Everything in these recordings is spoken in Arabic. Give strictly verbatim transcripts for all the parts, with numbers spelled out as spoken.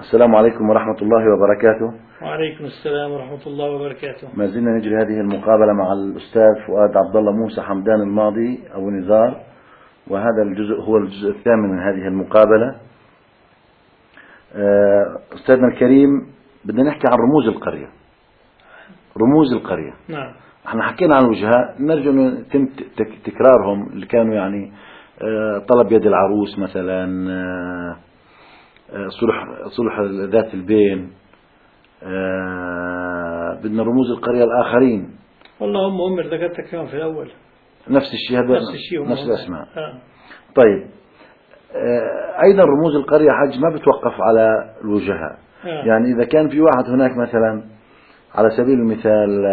السلام عليكم ورحمة الله وبركاته. وعليكم السلام ورحمة الله وبركاته. ما زلنا نجري هذه المقابلة مع الأستاذ فؤاد عبد الله موسى حمدان الماضي أبو نزار، وهذا الجزء هو الجزء الثامن من هذه المقابلة. أستاذنا الكريم، بدنا نحكي عن رموز القرية. رموز القرية. نعم. احنا حكينا عن الوجهاء، نرجو أن يتم تكرارهم اللي كانوا يعني طلب يد العروس مثلا، صلح صلح ذات البين. بدنا رموز القرية الآخرين. والله هم هم اللي ذكرتك كمان في الأول، نفس الشيء، هذا نفس الشيء، نفس الأسماء. آه. طيب، أيضا رموز القرية حج ما بتوقف على الوجهاء. آه. يعني إذا كان في واحد هناك مثلا على سبيل المثال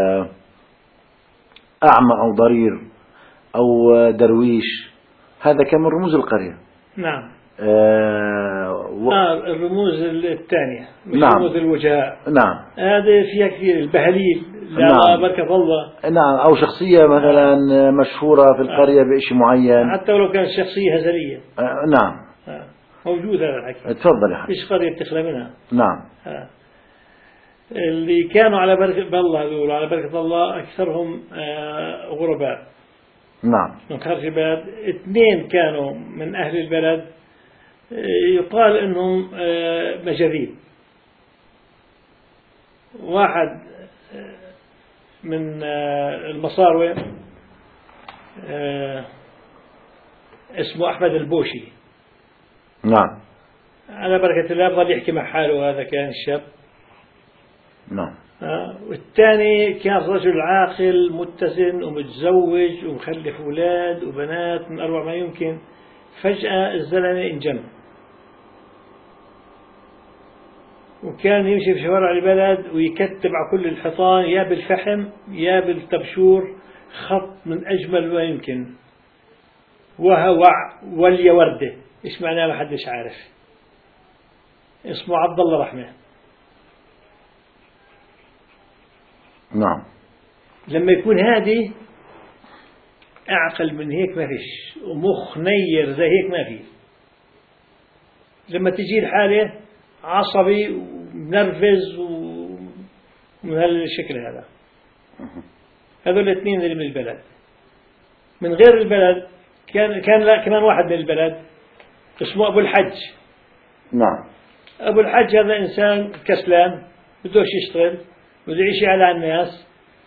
أعمى أو ضرير أو درويش، هذا كان من رموز القرية. نعم. آه, و... آه الرموز الثانية مش نعم. رموز الوجهاء. نعم. هذه فيها كثير، البهليل. نعم. بركة الله. نعم. أو شخصية مثلا آه. مشهورة في القرية آه. بشيء معين، حتى ولو كانت شخصية هزلية. آه. نعم. آه. موجود هذا الحكي. تفضل يا حبيبي. فيش قرية بتخلى منها. نعم. آه. اللي كانوا على بركة الله دول على بركة الله أكثرهم آه غرباء. نعم. من خارج البلد. اثنين كانوا من أهل البلد، يقال انهم مجاذيب. واحد من المصاروي اسمه احمد البوشي. نعم. على بركة الله بظل يحكي مع حاله، هذا كان الشاب. نعم. والثاني كان رجل عاقل متزن ومتزوج ومخلف أولاد وبنات من أروع ما يمكن. فجأة الزلمة انجن، وكان يمشي في شوارع البلد ويكتب على كل الحيطان يا بالفحم يا بالتبشور خط من أجمل ما يمكن، وهوع ولي وردة. إيش معناه ما حدش عارف. اسمه عبد الله رحمة. نعم. لما يكون هادي أعقل من هيك ما فيش، ومخ نير زي هيك ما في. لما تجي الحالة عصبي ومنرفز ومن هالشكل هذا. هذول الاثنين اللي من البلد. من غير البلد كان كان لا كمان واحد من البلد اسمه أبو الحج. نعم. أبو الحج هذا إنسان كسلان، بدوش يشتغل، بده يعيش على الناس،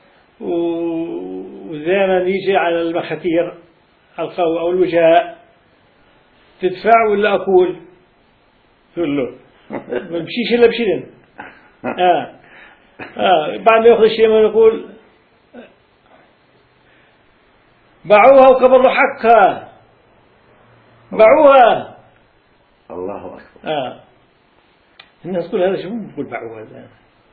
ودائما يجي على المخاتير القوى أو الوجهاء. تدفع ولا أقول؟ تقول له ما بمشيش إلا بشيلن. آه آه بعد ما يأخذ الشيء ما يقول باعوها وكبروا حقها، باعوها. الله أكبر. آه الناس تقول هذا شو بقول باعوها هذا؟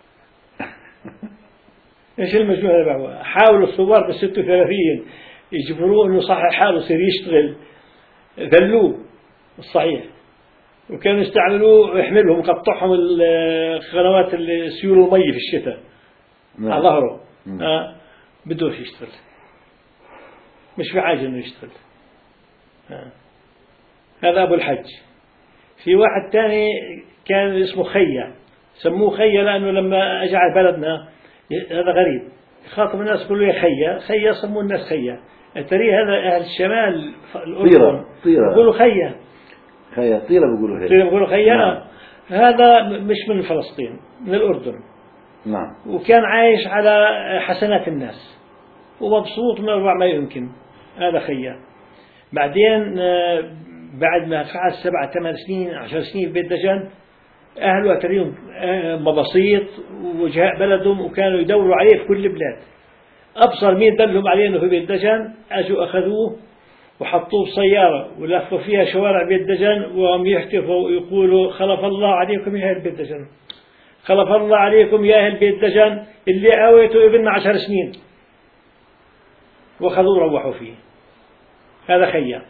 ايش المجنون هذا باعوها؟ حاولوا الثوار بالستة وثلاثين يجبروه انه صحيح حاله يصير يشتغل، ذلوه الصحيح، وكانوا يستعملوه يحملهم يقطعهم القنوات اللي سيول المي في الشتاء. نعم. على ظهره. آه بدوش يشتغل، مش في حاجة انه يشتغل. آه. هذا ابو الحج. في واحد تاني كان اسمه خيا، سموه خيا لانه لما اجى على بلدنا، هذا غريب، خاطب الناس يقولوا يا خيا خيا، سموه الناس خيا. التاريخ هذا اهل الشمال طيرة طيرة يقولوا خيا خيا طيرة بيقولوا طيرة بيقولوا خيا. نعم. هذا مش من فلسطين، من الأردن. نعم. وكان عايش على حسنات الناس ومبسوط من أربع ما يمكن. هذا خيا. بعدين بعد ما فعل سبعة ثمان سنين عشر سنين في بيت دجن، أهله أتريهم مبسيط ووجهاء بلدهم، وكانوا يدوروا عليه في كل البلاد. أبصر مين دلهم عليه أنه في بيت دجن، أجوا أخذوه وحطوه بسيارة ولفوا فيها شوارع بيت دجن، وهم يحتفوا ويقولوا خلف الله عليكم يا أهل بيت دجن، خلف الله عليكم يا أهل بيت دجن اللي آويتوا ابننا عشر سنين. وأخذوه روحوا فيه. هذا خيا،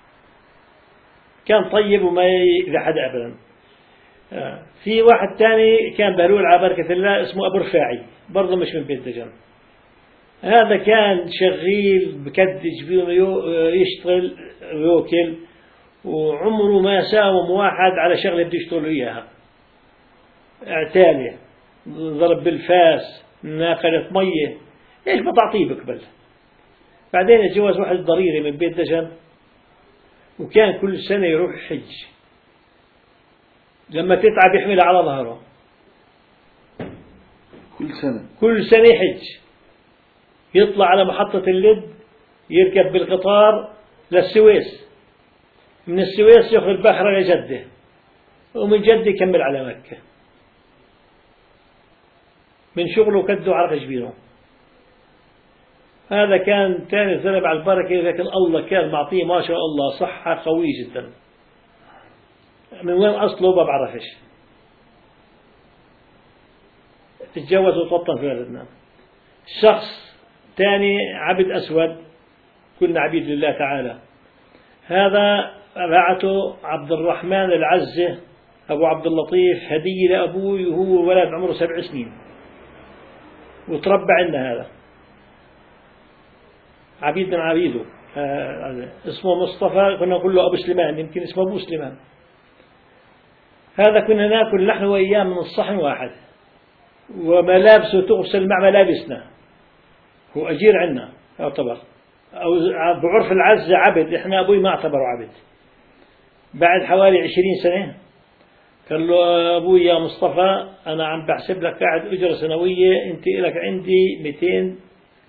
كان طيب وما يأذي حدا أبدا. في واحد تاني كان بهلول على بركة الله اسمه أبو رفاعي، برضه مش من بيت دجن. هذا كان شغيل بكدج يشتغل ويوكل، وعمره ما ساوم واحد على شغلة بده يشتغل إياها. اعتالة، ضرب بالفاس، ناقلة مية، إيش بتعطيه بقبل. بعدين اتجوز واحد ضريري من بيت دجن، وكان كل سنة يروح حج، لما تتعب يحملها على ظهره كل سنة كل سنة يحج، يطلع على محطة اللد، يركب بالقطار للسويس، من السويس يأخذ البحر لجدة، ومن جدة يكمل على مكة. من شغله كده عرق جبينه. هذا كان ثاني زلمة على البركة، لكن الله كان معطيه ما شاء الله صحة قوية جدا. من وين أصله ما بعرفش. تتجوز وتوطن في بلدنا. شخص ثاني عبد أسود، كلنا عبيد لله تعالى. هذا بعته عبد الرحمن العزة أبو عبد اللطيف هدية لأبوي، وهو ولد عمره سبع سنين، وتربى عندنا. هذا عبيد من عبيده، آه اسمه مصطفى، كنا نقول له أبو سليمان، يمكن اسمه أبو سليمان. هذا كنا ناكل نحن وإياه من الصحن واحد، وملابسه تغسل مع ملابسنا، هو أجير عنا يعتبر، أو بعرف العزة عبد، إحنا أبوي ما اعتبره عبد. بعد حوالي عشرين سنة قال له أبوي يا مصطفى أنا عم بحسب لك قاعد أجرة سنوية، أنت لك عندي مئتين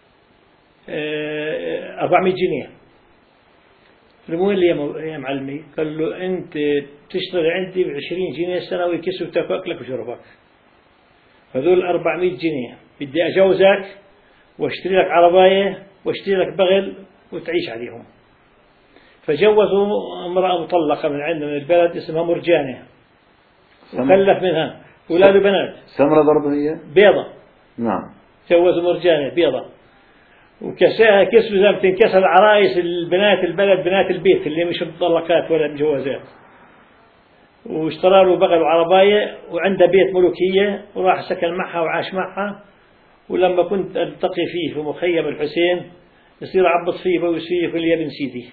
أربعمائة جنيه. المهم لي يا معلمي، قال له أنت بتشتغل عندي بعشرين جنيه سنوي كسو تاكلك وشربك، هذول أربعمائة جنيه بدي أجوزك واشتري لك عرباية واشتري لك بغل وتعيش عليهم. فجوزوا امرأة مطلقة من عندنا من البلد اسمها مرجانة، وخلف منها أولاد وبنات. سمرة ضربة هي بيضة. نعم. جوزوا مرجانة بيضة، وكساها كسب زي ما تنكسر عرايس البنات البلد، بنات البيت اللي مش مطلقات ولا مجوزات. واشترى له بغل وعرباية، وعنده بيت ملوكية، وراح سكن معها وعاش معها. ولما كنت ألتقي فيه في مخيم الحسين يصير عبط فيه بوسيه يقول لي يا ابن سيدي.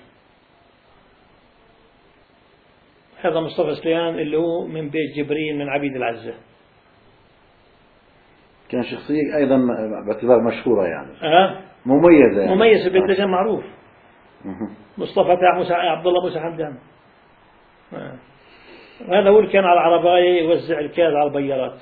هذا مصطفى سليمان اللي هو من بيت جبريل من عبيد العزة. كان شخصية أيضا باعتبار مشهورة يعني. أه؟ مميزة يعني. مميز في بيت معروف. مصطفى تاع موسى عبد الله موسى حمدان. أه. هذا هو اللي كان على العرباية يوزع الكاد على البيارات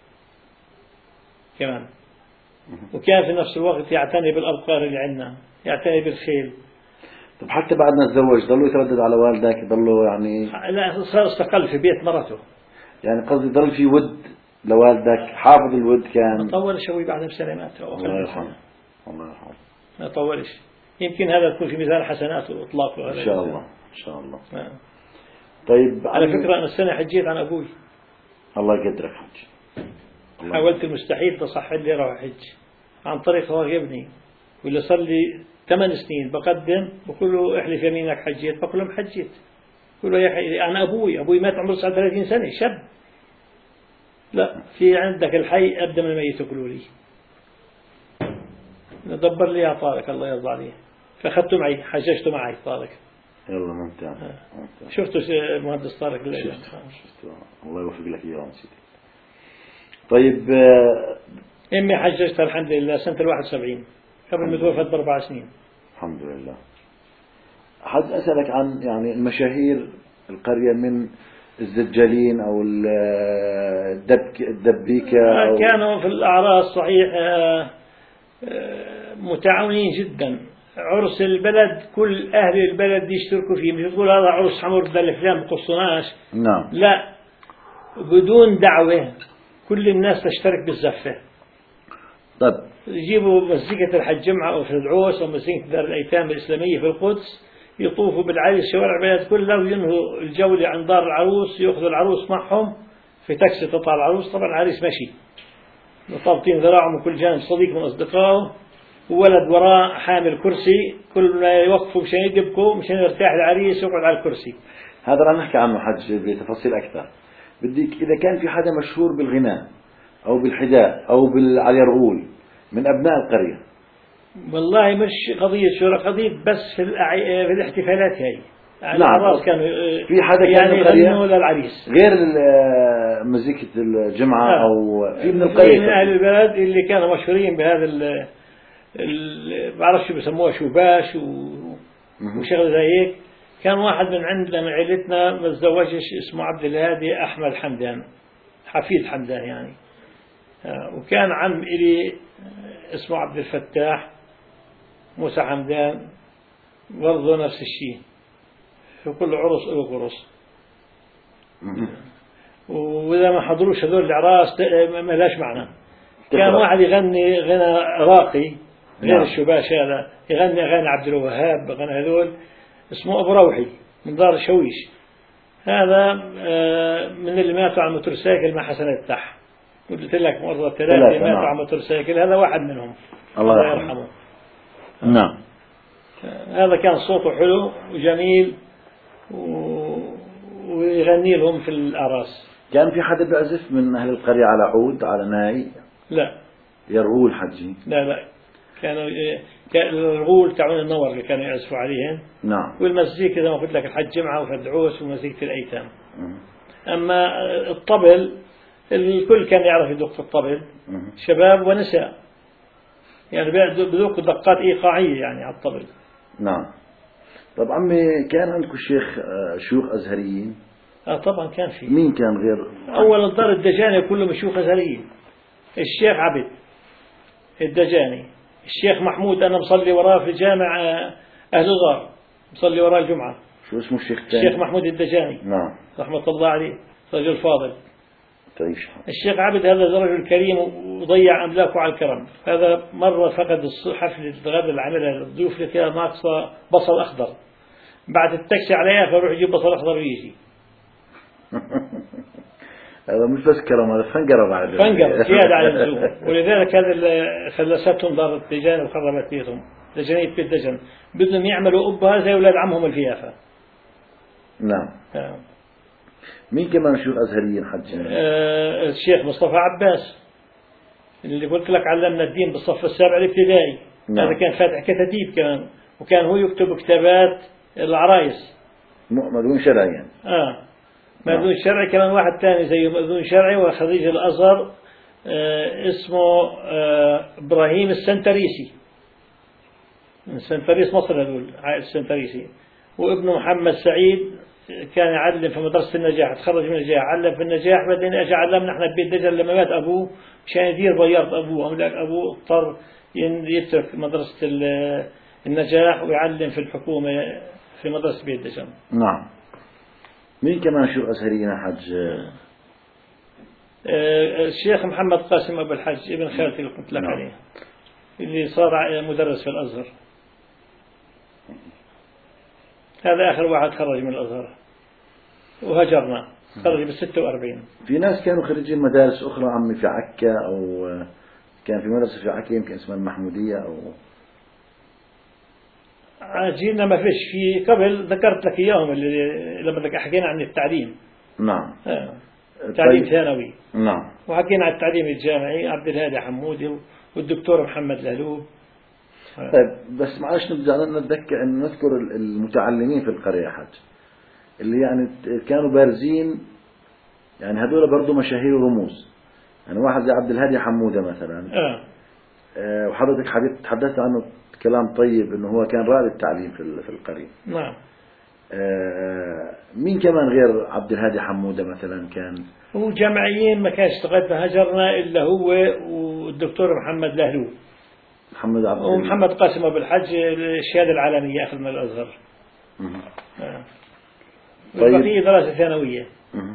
كمان، وكان في نفس الوقت يعتني بالأبقار اللي عندنا، يعتني بالخيل. طب حتى بعد ما تزوج ضلوا يتردد على والدك، ضلوا يعني لا صار استقل في بيت مرته، يعني قصدي ضل في ود لوالدك، حافظ الود كان. ما طولش شوي بعد بسنة مات. الله يرحمه الله يرحمه. ما طولش، يمكن هذا يكون في ميزان حسناته وإطلاقه إن شاء الله إن شاء الله. آه. طيب على فكرة أنا السنة حجيت عن أبوي. الله يقدرك حج. حاولت المستحيل تصح لي أروح حج عن طريق هو ابني، واللي صار لي ثمان سنين بقدم بقول له احلف يمينك حجيت، بقول له حجيت. بقول له يا حي أنا أبوي أبوي مات عمره تسعة وثلاثين سنة شاب. لا في عندك الحي أبدا من الميت يقولوا لي ندبر لي يا طارق الله يرضى عليه. فأخذته معي حججته معي طارق. يلا ممتع. آه. شفتوا المهندس طارق؟ شفته الله يوفق لك إياه سيدي. طيب آه إمي حججتها الحمد لله سنة الواحد وسبعين قبل ما توفت بأربع سنين. الحمد لله. حد أسألك عن يعني المشاهير القرية من الزجالين أو الدبك الدبيكة أو كانوا في الأعراس صحيح متعاونين جدا. عرس البلد كل أهل البلد يشتركوا فيه، مش تقول هذا عرس حمر ده الفلان ما بقصناش. نعم. لا بدون دعوة كل الناس تشترك بالزفة. طيب يجيبوا مزيكة الحج جمعة أو في العوس أو مزيكة دار الأيتام الإسلامية في القدس، يطوفوا بالعريس شوارع البلد كلها وينهوا الجولة عند دار العروس، يأخذوا العروس معهم في تاكسي تطلع العروس. طبعا العريس ماشي مطابطين ذراعه من كل جانب، صديق من أصدقائه، وولد وراء حامل كرسي، كل ما يوقفوا مشان يدبكوا مشان يرتاح العريس يقعد على الكرسي. هذا رح نحكي عنه حج بتفاصيل أكثر. بديك إذا كان في حدا مشهور بالغناء أو بالحداء أو بالعليرغول من أبناء القرية. والله مش قضية شهرة، قضية بس في, في الاحتفالات هاي العراس كانوا في حدا يعني يغنوا للعريس غير مزيكة الجمعة آه. أو في من القرية من أهل البلد اللي كانوا مشهورين بهذا ال ال بعرفش شو بسموها شوباش وشغله زي هيك. كان واحد من عندنا من عيلتنا ما تزوجش اسمه عبد الهادي أحمد حمدان، حفيد حمدان يعني. وكان عم إلي اسمه عبد الفتاح موسى حمدان برضه نفس الشيء، في كل عرس له قرص. وإذا ما حضروش هذول العراس ما لاش معنى. كان واحد يغني غنى راقي غير نعم. الشباش هذا يغني أغاني عبد الوهاب، غنى هذول اسمه أبو روحي من دار الشويش. هذا من اللي ماتوا على الموتورسيكل مع حسن التح، قلت لك مرة ثلاثة ماتوا على الموتورسيكل، هذا واحد منهم الله, الله يرحمه. نعم. هذا كان صوته حلو وجميل ويغني لهم في الأعراس. كان في حدا بيعزف من أهل القرية على عود على ناي؟ لا يرغول حجي؟ لا لا كانوا الرغول تاعون النور اللي كانوا يعزفوا عليهم. نعم. والمزيكا زي ما قلت لك الحج جمعة وفدعوس ومزيكة الأيتام. م. أما الطبل الكل كان يعرف يدق الطبل، م. شباب ونساء يعني بذوق دقات إيقاعية يعني على الطبل. نعم. طب عمي كان عندكم شيخ شيوخ أزهريين؟ آه طبعا كان في. مين كان غير؟ أول الدار الدجاني كلهم شيوخ أزهريين. الشيخ عبد الدجاني، الشيخ محمود أنا مصلي وراه في جامع أهل الغار، مصلي وراه الجمعة. شو اسمه الشيخ الثاني؟ الشيخ محمود الدجاني. نعم. رحمة الله عليه، رجل فاضل. تعيش. الشيخ عبد هذا رجل كريم وضيع أملاكه على الكرم. هذا مرة فقد حفلة الغد اللي عملها الضيوف اللي فيها ناقصة بصل أخضر، بعد التكسي عليها فروح يجيب بصل أخضر ويجي. هذا مش بس كرم، هذا فنقرة بعد. فنقرة زيادة على اللزوم. ولذلك هذا اللي خلصتهم دار الدجان وخربت بيتهم، دجانية بيت دجن، بدهم يعملوا أبها زي أولاد عمهم الفيافة. نعم. آه. مين كمان شيوخ أزهريين حج؟ آه الشيخ مصطفى عباس اللي قلت لك علمنا الدين بالصف السابع الابتدائي. نعم. هذا كان فاتح كتاتيب كمان، وكان هو يكتب كتابات العرايس. مأذون شرعي يعني. آه مأذون شرعي. كمان واحد ثاني زيه مأذون شرعي وخريج الأزهر آه اسمه آه إبراهيم السنتريسي، من سنتريس مصر هذول عائلة السنتريسي. وابنه محمد سعيد كان يعلم في مدرسة النجاح، تخرج من النجاح علم في النجاح، بعدين اجى علمنا احنا ببيت دجن لما مات ابوه مشان يدير بيارة ابوه، ابوه اضطر يترك مدرسة النجاح ويعلم في الحكومة في مدرسة بيت دجن. نعم. مين كمان شو أزهريين حج؟ الشيخ محمد قاسم أبو الحج ابن خالتي اللي قلت لك عليه، اللي صار مدرس في الأزهر. هذا آخر واحد خرج من الأزهر وهجرنا، خرج بالستة وأربعين. في ناس كانوا خريجين مدارس أخرى عمي في عكا، أو كان في مدرسة في عكا يمكن اسمها المحمودية أو عاجينا ما فيش. في قبل ذكرت لك إياهم اللي لما حكينا عن التعليم. نعم. آه. تعليم ثانوي. نعم. وحكينا عن التعليم الجامعي عبد الهادي حمودي والدكتور محمد لهلوب. طيب بس معلش نرجع نتذكر أن نذكر المتعلمين في القرية حج اللي يعني كانوا بارزين، يعني هذول برضو مشاهير ورموز، يعني واحد زي عبد الهادي حمودة مثلا. آه. آه وحضرتك تحدثت عنه كلام طيب انه هو كان رائد التعليم في في القرية. نعم. آه مين كمان غير عبد الهادي حمودة مثلا كان؟ هو جامعيين ما كانش اشتغلنا هجرنا الا هو والدكتور محمد لهلوب. محمد عبد ومحمد قاسم أبو الحج الشهادة العالمية أخذ من الأزهر. آه. والبقية طيب. دراسة ثانوية.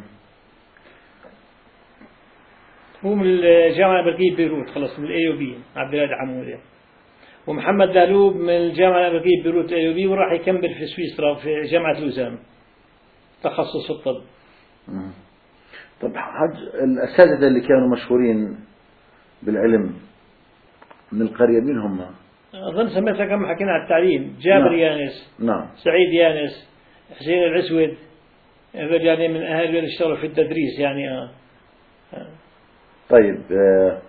هو من الجامعة الأمريكية بيروت، خلص من الأي او بي عبد الهادي حمودة. ومحمد لهلوب من الجامعة الأمريكية بيروت الأي او بي، وراح يكمل في سويسرا في جامعة لوزان تخصص الطب. طب حج الأساتذة اللي كانوا مشهورين بالعلم من القرية مين هم؟ أظن سميتها كما حكينا عن التعليم، جابر نعم. يانس. نعم. سعيد يانس، حسين العسود، هذول يعني من أهل اللي اشتغلوا في التدريس يعني. آه. آه. طيب آه.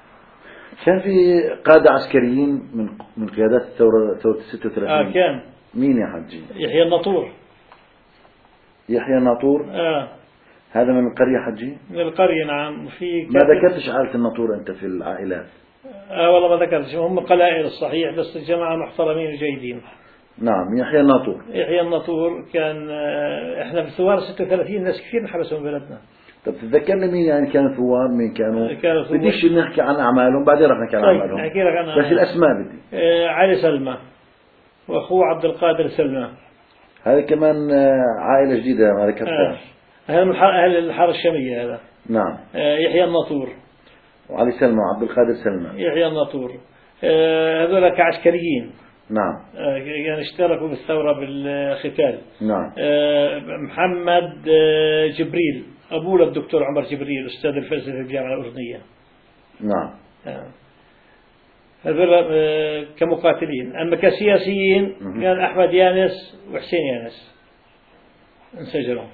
كان في قادة عسكريين من من قيادات الثورة ثورة ستة وثلاثين. آه كان مين يا حجي؟ يحيى الناطور. يحيى الناطور. آه. هذا من القرية حجي؟ من القرية نعم. في ما ذكرتش عائلة الناطور أنت في العائلات؟ آه والله ما ذكرتش، هم قلائل الصحيح بس الجماعة محترمين وجيدين. نعم. يحيى الناطور. يحيى الناطور كان آه احنا في الثوار ستة وثلاثين ناس كثير انحبسوا من بلدنا. طب تتذكرني مين يعني كانوا ثوار؟ مين كانوا؟ كانوا ثوار. بديش نحكي عن أعمالهم، بعدين رح نحكي عن طيب أعمالهم. نحكي لك عن بس الأسماء بدي. آه علي سلمى وأخوه عبد القادر سلمى. هذا كمان عائلة جديدة ما ذكرتها. هذا من أهل الحارة الشامية هذا. نعم. آه يحيى الناطور وعلي سلمى وعبد القادر سلمى. يحيى الناطور آه هذول كعسكريين. نعم. آه يعني اشتركوا بالثورة بالقتال. نعم. آه محمد آه جبريل أبوه للدكتور عمر جبريل أستاذ الفلسفة في الجامعة الأردنية. نعم. آه. هذول آه كمقاتلين. أما كسياسيين كان أحمد يانس وحسين يانس انسجنوا.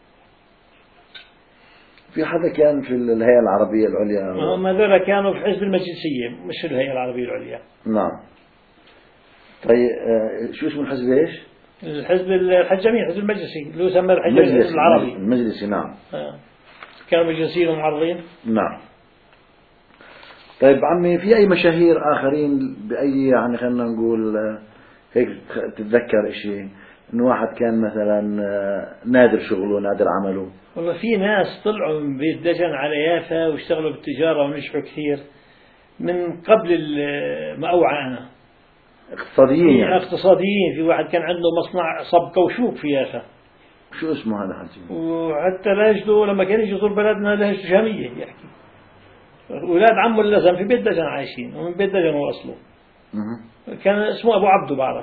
في حدا كان في الهيئة العربية العليا؟ هم هذول كانوا في حزب المجلسية مش في الهيئة العربية العليا. نعم. طيب آه شو اسمه الحزب ايش؟ الحزب الحجامي، الحزب المجلسي اللي هو سمى الحزب العربي المجلسي. نعم. آه. كانوا مجلسيين ومعارضين. نعم. طيب عمي في أي مشاهير آخرين بأي يعني خلينا نقول هيك تتذكر إشي إنه واحد كان مثلا نادر شغله نادر عمله؟ والله في ناس طلعوا من بيت دجن على يافا واشتغلوا بالتجارة ونجحوا كثير من قبل ما أوعى أنا. اقتصاديين يعني. اقتصاديين. في واحد كان عنده مصنع صب كوشوك في يافا. شو اسمه هذا حجي؟ وحتى لهجته لما كان يجي يزور بلدنا لهجته شامية يحكي. أولاد عمه اللزم في بيت دجن عايشين ومن بيت دجن هو أصله. كان اسمه أبو عبده بعرف.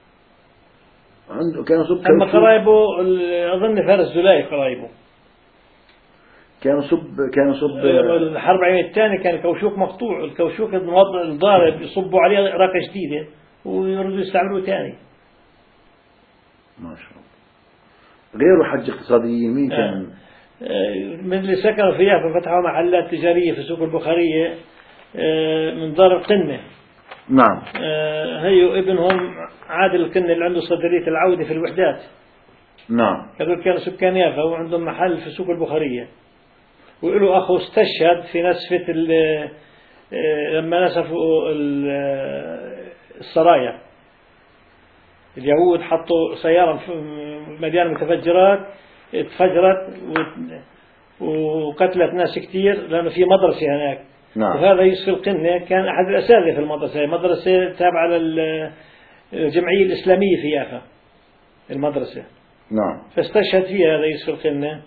عنده كانوا صب. أما قرايبه أظن فارس زلاي قرايبه. كانوا صب كانوا صب. الحرب العالمية الثانية كان كوشوك مقطوع، الكوشوك الضارب يصبوا عليه راقة جديدة ويردوا يستعملوه ثاني. ما شاء الله. غيره حج اقتصاديين مين كان؟ من اللي سكنوا في يافا فتحوا محلات تجارية في سوق البخارية من دار القنة. نعم. هيو ابنهم عادل القنة اللي عنده صيدلية العودة في الوحدات. نعم. هذول كانوا سكان يافا وعندهم محل في سوق البخارية. وله أخو استشهد في نسفة لما نسفوا السرايا. اليهود حطوا سيارة مليانة متفجرات اتفجرت وقتلت ناس كثير لأنه في مدرسة هناك. نعم. وهذا يوسف القنة كان أحد الأساتذة في المدرسة، مدرسة تابعة للجمعية الإسلامية في يافا المدرسة. نعم. فاستشهد فيها هذا يوسف القنة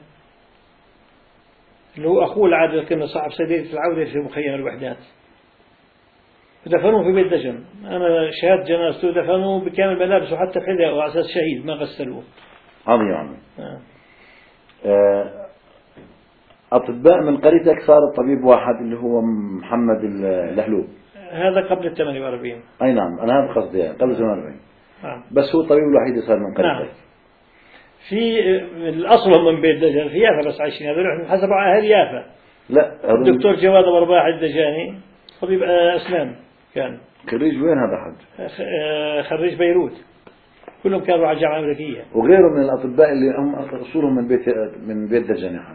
اللي هو أخوه العادل القنة صاحب صيدلية العودة في مخيم الوحدات. دفنوه في بيت دجن. أنا شاهدت جنازته دفنوه بكامل ملابسه حتى حذاءه وعلى أساس شهيد ما غسلوه. عظيم عظيم. آه. آه. أطباء من قريتك صار الطبيب واحد اللي هو محمد الهلوب. هذا قبل الثمانية وأربعين. أي نعم أنا هذا قصدي يعني قبل ثمانية وأربعين. نعم. بس هو الطبيب الوحيد اللي صار من قريتك. نعم. في الأصل هم من بيت دجن في يافا بس عايشين هذول حسب أهل يافا. لا. الدكتور جواد أبو رباح الدجاني طبيب أسنان كان. خريج وين هذا حد؟ خريج بيروت. كلهم كانوا على الجامعة الأمريكية. وغيره من الأطباء اللي هم أصولهم من بيت من بيت دجاني حد.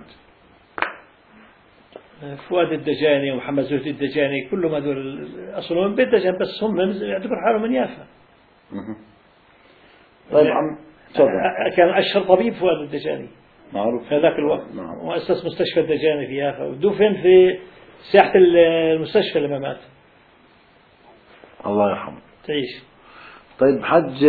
فؤاد الدجاني ومحمد زهدي الدجاني كلهم هذول أصلهم من بيت دجان بس هم يعتبر حالهم من يافا. طيب عم تفضل. كان أشهر طبيب فؤاد الدجاني. معروف. في ذاك الوقت. نعم. وأسس مستشفى الدجاني في يافا ودفن في ساحة المستشفى لما مات. الله يرحمه. تعيش. طيب حج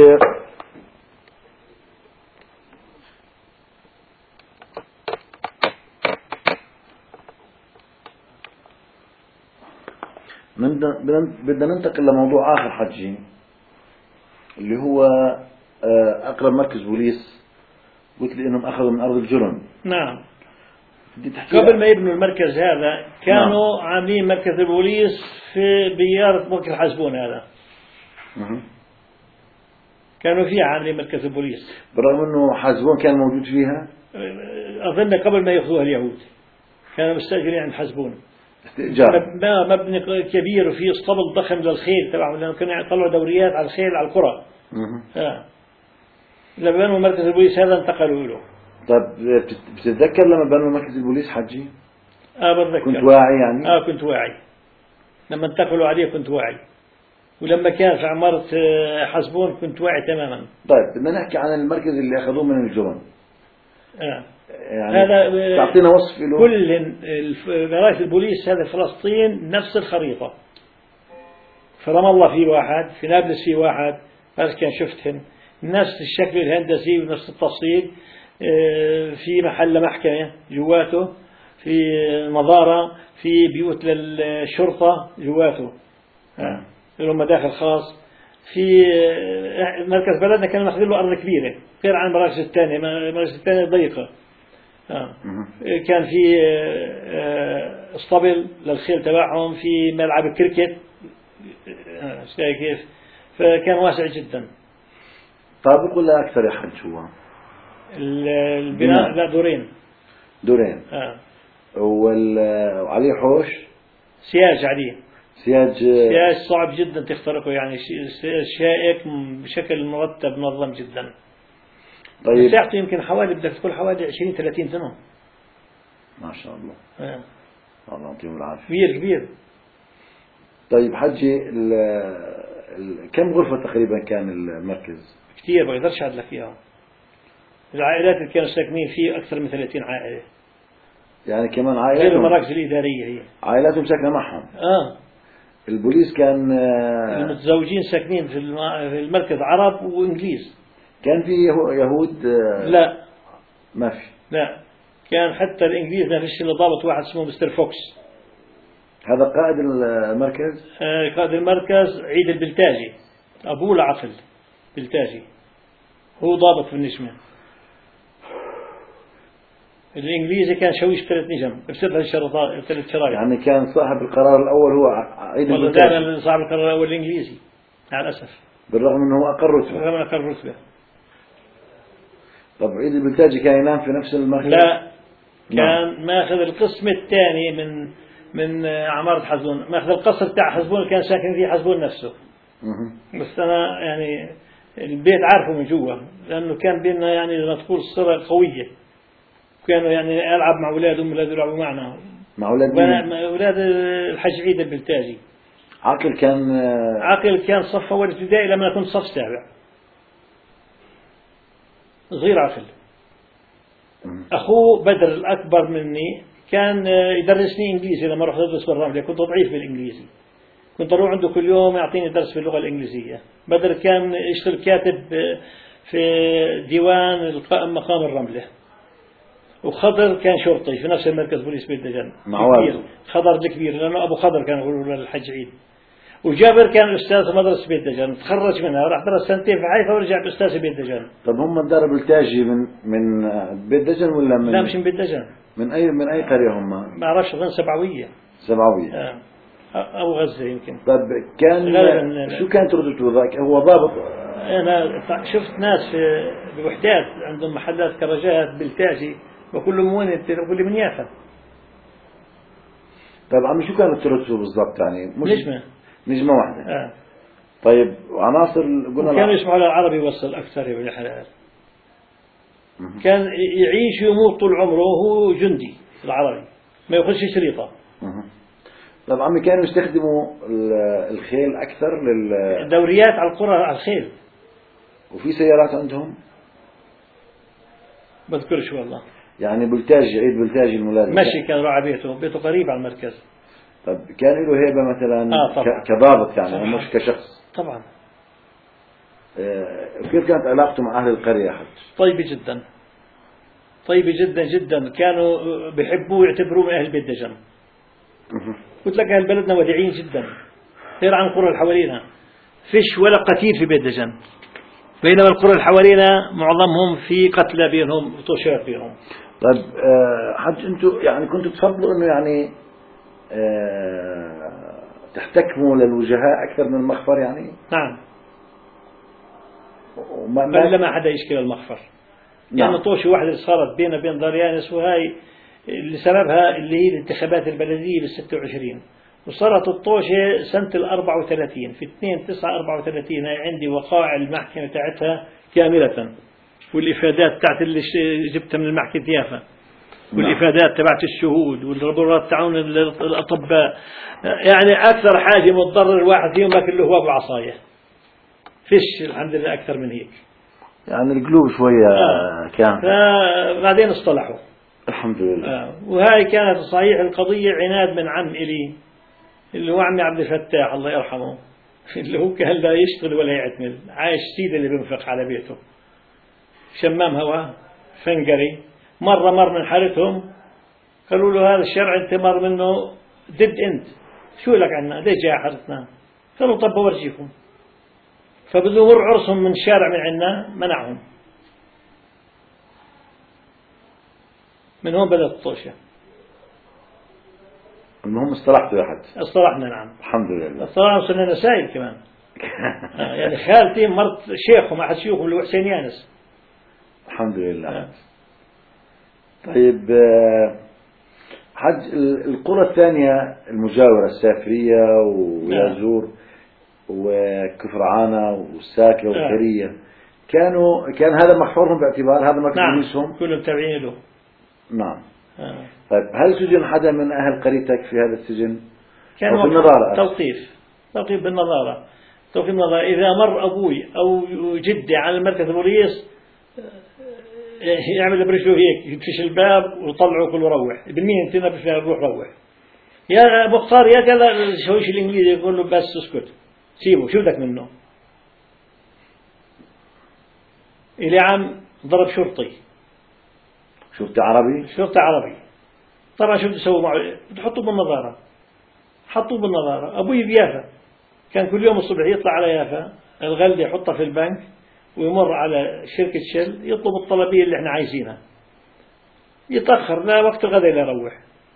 من بدنا ننتقل لموضوع آخر حجي اللي هو أقرب مركز بوليس قلت لي إنهم أخذوا من أرض الجرن. نعم. قبل ما يبنوا المركز هذا كانوا نعم. عاملين مركز البوليس في بيارة مركز حزبون هذا. مه. كانوا فيها عاملين مركز البوليس بالرغم إنه حزبون كان موجود فيها. أظن قبل ما يأخذوها اليهود كانوا مستأجرين عند حزبون. استئجار. مبنى كبير وفيه اسطبل ضخم للخيل تبعهم لأنه كانوا يطلعوا دوريات على الخيل على القرى. آه. لما بنوا مركز البوليس هذا انتقلوا له. طيب بتتذكر لما بنوا مركز البوليس حجي؟ اه بتذكر. كنت واعي يعني؟ اه كنت واعي لما انتقلوا عليه، كنت واعي. ولما كان في عمارة حسبون كنت واعي تماما. طيب بدنا نحكي عن المركز اللي أخذوه من الجرن. آه. يعني هذا تعطينا وصف له. كل مراكز البوليس هذا فلسطين نفس الخريطة. في رام الله في واحد، في نابلس في واحد، هذا كان شفتهن نفس الشكل الهندسي ونفس التفصيل. في محل محكمة جواته، في مظارة، في بيوت للشرطة جواته، لهم مداخل خاص. في مركز بلدنا كان ماخذين له أرض كبيرة غير عن المراكز الثانية، المراكز الثانية ضيقة. آه. كان في اسطبل للخيل تبعهم، في ملعب كريكت، آه. كيف، فكان واسع جدا. طابق ولا أكثر يا حج هو؟ البناء لا دورين. دورين. آه. وعليه حوش؟ سياج عليه. سياج سياج صعب جدا تخترقه، يعني سياج شائك بشكل مرتب منظم جدا. طيب مساحته يمكن حوالي، بدك تقول حوالي عشرين ثلاثين دنم. ما شاء الله. آه. الله يعطيهم العافية. كبير كبير. طيب حجي ال ال كم غرفة تقريبا كان المركز؟ كثير ما بقدرش أعد لك إياها. العائلات اللي كانوا ساكنين فيه أكثر من ثلاثين عائلة. يعني كمان عائلات غير المراكز الإدارية هي. عائلاتهم ساكنة معهم. آه. البوليس كان المتزوجين ساكنين في المركز عرب وإنجليز. كان في يهود؟ لا ما في. لا كان حتى الإنجليز ما فيش إلا ضابط واحد اسمه مستر فوكس. هذا قائد المركز؟ آه قائد المركز عيد البلتاجي، أبوه لعقل بلتاجي، هو ضابط في النجمة. الإنجليزي كان شويش ثلاث نجم بثلاث الشرطات ثلاث شرايط. يعني كان صاحب القرار الأول هو عيد البلتاجي. والله صاحب القرار الأول الإنجليزي مع الأسف، بالرغم أنه أقل رتبة. بالرغم أنه أقل رتبة. طب عيد البلتاجي كان ينام في نفس المركز؟ لا كان ماخذ القسم الثاني من من عمارة حزبون، ماخذ القصر بتاع حزبون كان ساكن فيه حزبون نفسه. بس أنا يعني البيت عارفه من جوا، لأنه كان بيننا يعني لما تقول صلة قوية. كانوا يعني ألعب مع أولادهم، أولاد يلعبوا معنا. مع أولاد أولاد الحج عيد البلتاجي. عقل كان عقل كان صف أول ابتدائي لما كنت صف سابع، صغير عقل. أخوه بدر الأكبر مني كان يدرسني إنجليزي لما رحت أدرس بالرملة، كنت ضعيف بالإنجليزي، كنت أروح عنده كل يوم يعطيني درس باللغة الإنجليزية. بدر كان يشتغل كاتب في ديوان مقام الرملة. وخضر كان شرطي في نفس المركز بوليس بيت دجن. خضر الكبير لأنه أبو خضر كان يقولوا للحج عيد. وجابر كان أستاذ في مدرسة بيت دجن، تخرج منها وراح درس سنتين في حيفا ورجع أستاذ بيت دجن. طب هم الدار بلتاجي من من بيت دجن ولا من؟ لا مش من بيت دجن. من أي من أي قرية هم؟ ما أعرفش، أظن سبعوية. سبعوية. آه. أو غزة يمكن. طب كان شو كانت رتبته ذاك؟ هو ضابط؟ أنا شفت ناس في بوحدات عندهم محلات كراجات بلتاجي وكل موين وكل من يافا. طيب عمي شو كانت رتبته بالضبط يعني؟ مش نجمة. نجمة واحدة. آه. طيب وعناصر قلنا كانوا يسمعوا على العربي يوصل أكثر يا حلال. كان يعيش ويموت طول عمره وهو جندي العربي، ما يأخذش شريطة. طيب عمي كانوا يستخدموا الخيل أكثر لل دوريات على القرى على الخيل. وفي سيارات عندهم؟ بذكرش والله. يعني بلتاجي عيد بلتاجي المولاد مشي كان راعي بيته، بيته قريب على المركز. طب كان له هيبة مثلا آه كضابط يعني طبعاً. مش كشخص؟ طبعا. آه كيف كانت علاقته مع أهل القرية حج؟ طيبة جدا، طيبة جدا جدا، كانوا بيحبوه يعتبروه من أهل بيت دجن. قلت لك أهل بلدنا وديعين جدا غير عن القرى اللي حوالينا، فيش ولا قتيل في بيت دجن، بينما القرى اللي حوالينا معظمهم في قتلى بينهم وطشات بينهم. طيب آه حج أنتم يعني كنتوا تفضلوا إنه يعني آه تحتكموا للوجهاء أكثر من المخفر يعني؟ نعم. وما بل ما حدا يشكل المخفر. نعم. يعني طوشة واحدة صارت بيننا بين ضريانس، وهاي اللي سببها اللي هي الانتخابات البلدية بالستة وعشرين، وصارت الطوشة سنة الأربعة وثلاثين في اثنين تسعة أربعة وثلاثين. هاي عندي وقائع المحكمة تاعتها كاملة. والإفادات تاعت اللي جبتها من المعكة يافا، والإفادات تبعت الشهود والربورات تاعون الأطباء. يعني أكثر حاجة متضرر الواحد فيهم لكن اللي هو بعصاية، فيش الحمد لله أكثر من هيك. يعني القلوب شوية آه. كانت. بعدين اصطلحوا الحمد لله. آه. وهاي كانت صحيح القضية عناد من عم إلي اللي هو عمي عبد الفتاح الله يرحمه، اللي هو كان لا يشتغل ولا يعتمل، عايش سيد اللي بينفق على بيته، شمام هوا فنقري. مرة مر من حالتهم قالوا له هذا الشرع انت مر منه ضد انت، شو لك عنا ليش جاي حالتنا؟ قالوا طب بورجيكم. فبدو مر عرسهم من شارع من عنا منعهم. من هون بدأت الطوشة. المهم اصطلحتوا يا حج. اصطلحنا نعم الحمد لله. اصطلحنا وصلنا نسايب كمان. آه يعني خالتي مرت شيخهم أحد شيوخهم اللي هو حسين يانس. الحمد لله. آه. طيب حج القرى الثانية المجاورة السافرية ويازور وكفرعانة والساكة والخيرية كانوا كان هذا محفورهم باعتبار هذا مركز بوليسهم؟ نعم كلهم تابعين له. نعم. آه. طيب هل سجن حدا من أهل قريتك في هذا السجن؟ كان أو بالنظارة؟ توقيف توقيف بالنظارة توقيف بالنظارة. إذا مر أبوي أو جدي على المركز البوليس يعمل برجله هيك يفتش الباب ويطلعه كله روح بالمين انت نبش روح روح يا مختار يا كذا شويش الانجليزي يقول له بس اسكت سيبه شو بدك منه. الى عم ضرب شرطي شرطي عربي شرطي عربي. طبعا شو بده يسوي معه؟ بده يحطوه بالنظاره. حطوه بالنظاره. ابوي بيافا كان كل يوم الصبح يطلع على يافا الغله يحطها في البنك ويمر على شركة شل يطلب الطلبية اللي احنا عايزينها، يتأخر لا وقت الغداء لا يروح.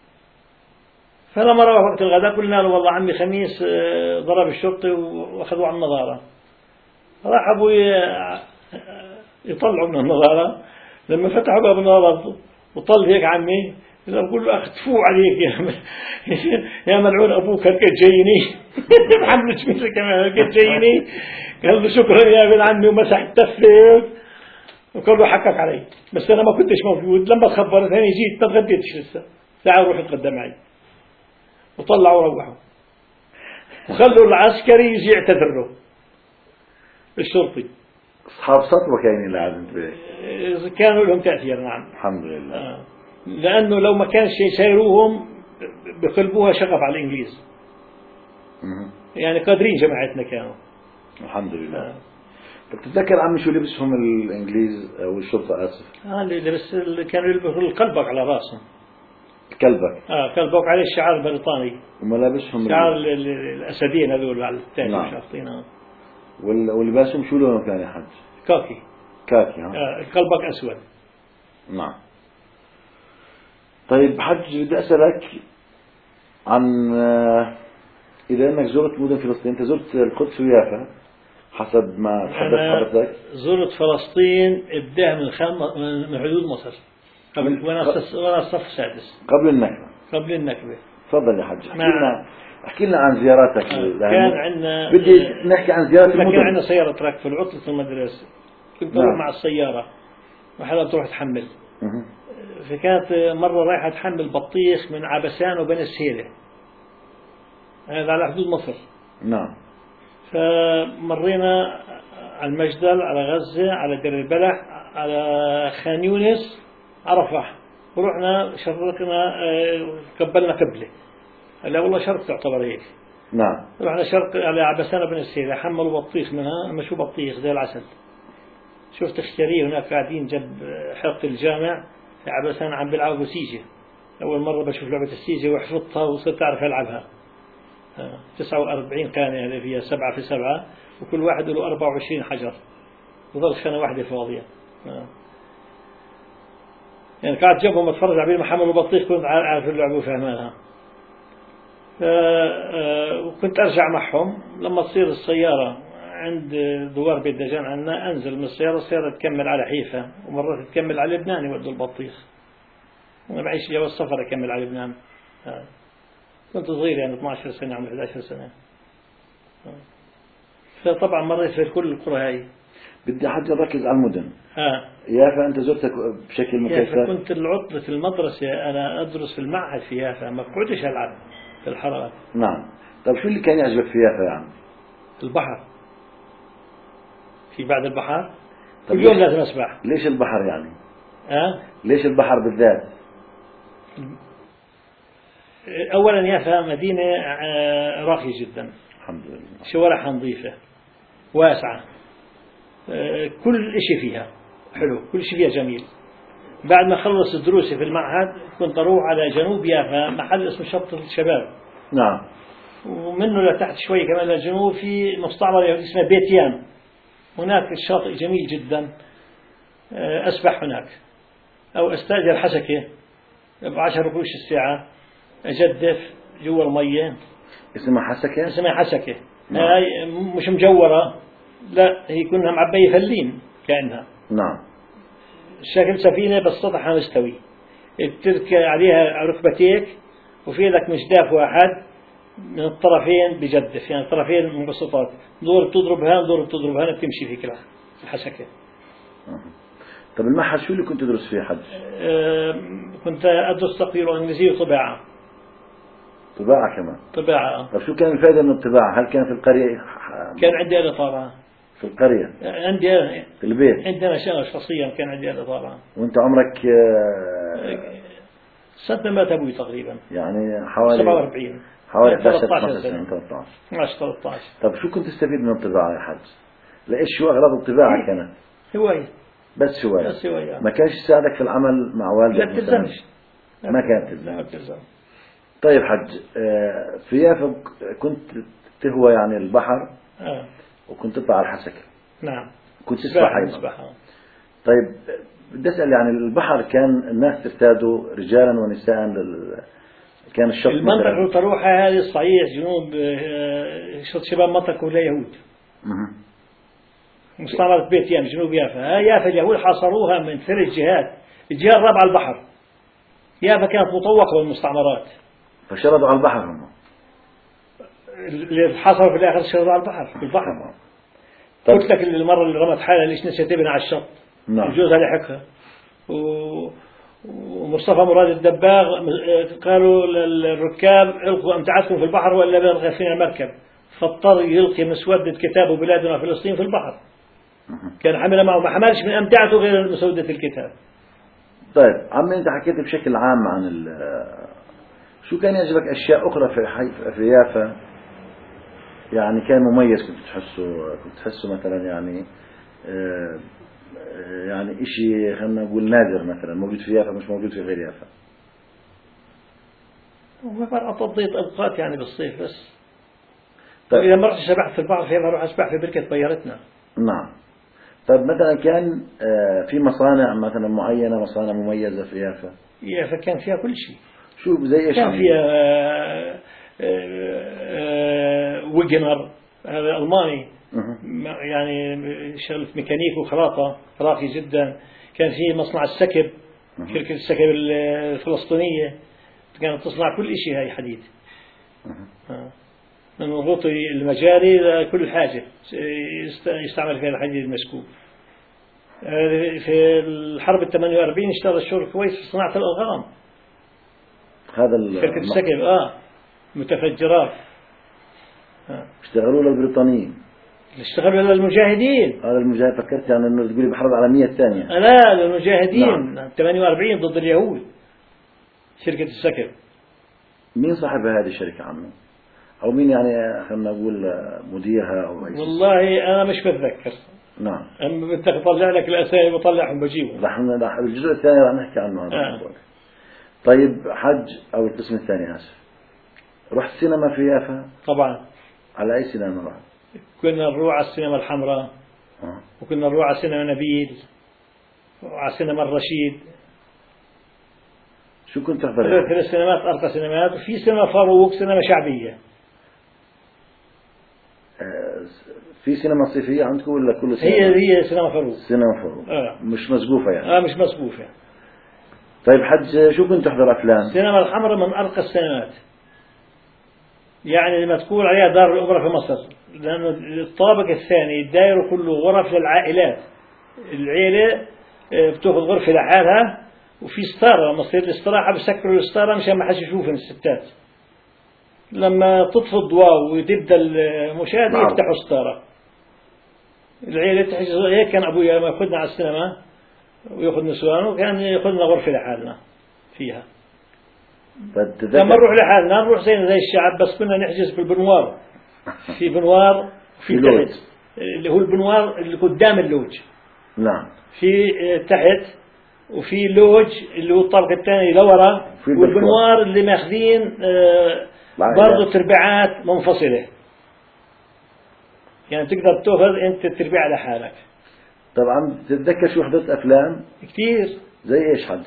فلما روح وقت الغداء قلنا له والله عمي خميس ضرب الشرطي واخذوه على النظارة. راح أبوي يطلعوا من النظارة. لما فتحوا باب النظارة وطل هيك عمي بقول له أختفوا عليك يا يا ملعون أبوك هل كنت جايني محمد شميسة كمان هل كنت جايني. قال له شكرا يا ابن عمي ومسح التفت وقال له حكك علي بس أنا ما كنتش موجود. لما خبرتني جيت ما تغديتش لسه تعال روح اتغدى معي. وطلعوا وروحوا وخلوا العسكري يجي يعتذر له الشرطي. أصحاب سطوة كاينين لازم تبيه كانوا لهم تأثير. نعم الحمد لله. آه. لأنه لو ما كانش يسيروهم بقلبوها شغف على الإنجليز. يعني قادرين جماعتنا كانوا الحمد لله. آه. بتتذكر عمي شو لبسهم الإنجليز أو الشرطة آسف؟ آه اللي لبس كانوا يلبسوا القلبق على راسهم. كلبك. آه كلبق عليه الشعار البريطاني وملابسهم شعار الأسدين هذول على التاج. نعم. شاطينها. ولباسهم شو لونه كان يا حج؟ كاكي. كاكي ها. آه القلبق أسود. نعم. طيب حج بدي أسألك عن إذا أنك زرت مدن فلسطين. أنت زرت القدس ويافا حسب ما تحدث حضرتك. زرت فلسطين ابدأ من خم... من حدود مصر قبل وانا وانا الصف السادس قبل النكبة. قبل النكبة. تفضل يا حج احكي لنا احكي لنا عن زياراتك. آه. كان عندنا بدي نحكي عن زيارة المدن. كان عندنا سيارة تراك في العطلة المدرسة كنت بروح مع السيارة وحدا بتروح تحمل. مه. فكانت مرة رايحة تحمل بطيخ من عبسان وبني السهيلة هذا على حدود مصر. نعم. فمرينا على المجدل على غزة على دير البلح على خان يونس على رفح ورحنا شرقنا قبلنا قبلة. لا والله شرق تعتبر هيك. نعم. رحنا شرق على عبسان بن السهيلة حملوا بطيخ منها. أما شو بطيخ زي العسل. شفت اشتريه هناك قاعدين جنب حلقة الجامع في عبسان عم بيلعبوا سيجة. أول مرة بشوف لعبة السيجة وحفظتها وصرت أعرف ألعبها. تسعة وأربعين كان اللي فيها سبعة في سبعة وكل واحد له أربعة وعشرين حجر وظل خانة واحدة فاضية. يعني قاعد جنبهم أتفرج على ما حملوا بطيخ كنت عارف اللعبة وفهمانها. وكنت أرجع معهم لما تصير السيارة عند دوار بيت دجان عنا أنزل من السيارة السيارة تكمل على حيفا ومرات تكمل على لبنان يودوا البطيخ. أنا بعيش جوا السفر أكمل على لبنان. كنت صغير يعني اثني عشر سنة عمري إحدى عشرة سنة. فطبعا مريت في كل القرى هاي. بدي حتى نركز على المدن. آه. يافا أنت زرتك بشكل يافا مكثف؟ كنت العطلة المدرسة أنا أدرس في المعهد في يافا، ما بقعدش ألعب في الحارات. نعم. طيب شو اللي كان يعجبك في يافا يعني؟ البحر. في بعد البحر طيب كل يوم ليش- لازم أسبح. ليش البحر يعني؟ آه. ليش البحر بالذات؟ أولا يافا مدينة آه، راقية جدا، الحمد لله. شوارعها نظيفة واسعة، آه، كل شيء فيها حلو، كل شيء فيها جميل. بعد ما خلص دروسي في المعهد كنت أروح على جنوب يافا محل اسمه شط الشباب، نعم. ومنه لتحت شوي كمان للجنوب في مستعمر يهودي اسمه بيتيان، هناك الشاطئ جميل جدا، آه، أسبح هناك أو أستأجر حسكة بعشر قروش الساعة، أجدف جوا المية. اسمها حسكة؟ اسمها حسكة. نعم. هاي مش مجورة، لا هي كلها معبية فلين كأنها نعم. شكل سفينة بس سطحها مستوي، بتركب عليها ركبتيك وفي لك مجداف واحد من الطرفين بجدف، يعني الطرفين منبسطات، دور بتضرب هان دور بتضرب هان بتمشي فيك الحسكة. أه. طب المعهد شو اللي كنت تدرس فيه حج؟ أه كنت أدرس تقرير وإنجليزية وطباعة. طباعة كمان؟ طباعة. طب شو كان الفائدة من الطباعة؟ هل كان في القرية؟ كان عندي آلة طابعة. في القرية؟ عندي في البيت؟ عندنا شغل شخصيا كان عندي آلة طابعة. وانت عمرك آه، سنة مات أبوي تقريبا يعني حوالي سبعة وأربعين، حوالي إحدى عشر ثلاثة عشر اثني عشر سنة. سنة ثلاثة عشر. اثني عشر ثلاثة عشر. طب شو كنت تستفيد من الطباعة يا حج؟ لإيش شو أغراض الطباعة كانت؟ هواية. بس هواية. بس هواية. ما كانش يساعدك في العمل مع والدك؟ لا بتلزمش. ما كانت لا تلزم. بتلزم. طيب حج، آه، في يافا كنت تهوى يعني البحر آه. وكنت تطلع على الحسكة، نعم. كنت تسبح أيضا. سباحة. طيب بدي أسأل، يعني البحر كان الناس ترتاده رجالا ونساء لل... كان الشط المنطقة مثلا؟ اللي تروحها هذه الصحيح جنوب آه، شط شباب منطقة كلها يهود. مه. مستعمرة بيت يام جنوب يافا. ها يافا اليهود حاصروها من ثلاث جهات، الجهة الرابعة البحر. يافا كانت مطوقة بالمستعمرات، فشردوا على البحر هم. اللي حصلوا في الآخر شردوا على البحر في البحر. تمام. طب قلت لك اللي المرة اللي رمت حالها ليش نسيت ابنها على الشط، نعم. جوزها لحقها، و... ومصطفى مراد الدباغ قالوا للركاب القوا امتعتكم في البحر والا بيلغى فينا المركب، فاضطر يلقي مسودة كتاب بلادنا فلسطين في البحر. مه. كان حمل معه ما حملش من امتعته غير مسودة الكتاب. طيب عمي أنت حكيت بشكل عام عن ال... شو كان يعجبك أشياء أخرى في حي... في يافا يعني كان مميز كنت تحسه كنت تحسه مثلا يعني آه يعني إشي خلينا نقول نادر مثلا موجود في يافا مش موجود في غير يافا؟ ومرة قضيت أوقات يعني بالصيف بس. طيب. إذا مرة سبحت في البحر فيها بروح أسبح في بركة طيارتنا. نعم. طيب مثلا كان آه في مصانع مثلا معينة، مصانع مميزة في يافا؟ يافا كان فيها كل شيء. شو زي إيش؟ كان فيها آه، آه، ويجنر هذا ألماني، مه. يعني شغلة ميكانيك وخلاطة راقي جدا. كان في مصنع السكب، مه. شركة السكب الفلسطينية كانت تصنع كل شيء، هاي حديد، مه. من الغطي المجاري لكل حاجة يستعمل فيها الحديد المسكوب. في الحرب الثمانية وأربعين اشتغل الشغل كويس في صناعة الألغام. هذا شركة السكب آه متفجرات آه. اشتغلوا للبريطانيين، اشتغلوا للمجاهدين. هذا المجاهد فكرت يعني انه تقولي بالحرب العالمية الثانية. لا للمجاهدين. نعم. ثمانية وأربعين ضد اليهود شركة السكب. مين صاحب هذه الشركة عمي؟ أو مين يعني خلينا نقول مديرها أو رئيس؟ والله أنا مش بتذكر. نعم. أما بدك أطلع لك الأسامي بطلعهم بجيبهم. رح رح الجزء الثاني رح نحكي عنه هذا آه. الموضوع. طيب حج أو القسم الثاني آسف، رحت سينما في يافا؟ طبعا. على أي سينما رحت؟ كنا نروح على السينما الحمراء، آه. وكنا نروح على سينما نبيل وعلى سينما الرشيد. شو كنت تحضر؟ هذول ثلاث سينمات أرقى سينمات، وفي سينما فاروق سينما شعبية. آه، في سينما صيفية عندكم ولا كل سينما؟ هي هي سينما فاروق. سينما فاروق. آه. مش مسقوفة يعني؟ آه مش مسقوفة. طيب حج شو كنت تحضر أفلام؟ السينما الحمراء من أرقى السينمات. يعني مذكور عليها دار الأوبرا في مصر، لأنه الطابق الثاني الدائر كله غرف للعائلات. العيلة بتأخذ غرفة لحالها وفي ستارة، لما تصير الاستراحة بسكروا الستارة مشان ما حد يشوفهم الستات. لما تطفي الضوء وتبدأ المشاهدة يفتحوا ستارة. العيلة تحجز هيك. كان أبوي لما يأخذنا على السينما ويأخذ نسوانه كان يأخذنا غرفة لحالنا فيها. لما نروح لحالنا نروح زينا زي الشعب، بس كنا نحجز بالبنوار. في بنوار في تحت اللي هو البنوار اللي قدام اللوج. نعم. في تحت وفي لوج اللي هو الطابق الثاني لورا، والبنوار اللي ماخذين برضه تربيعات منفصلة، يعني تقدر تأخذ أنت التربيع لحالك. طبعا تتذكر شو حضرت أفلام كثير. زي إيش حد؟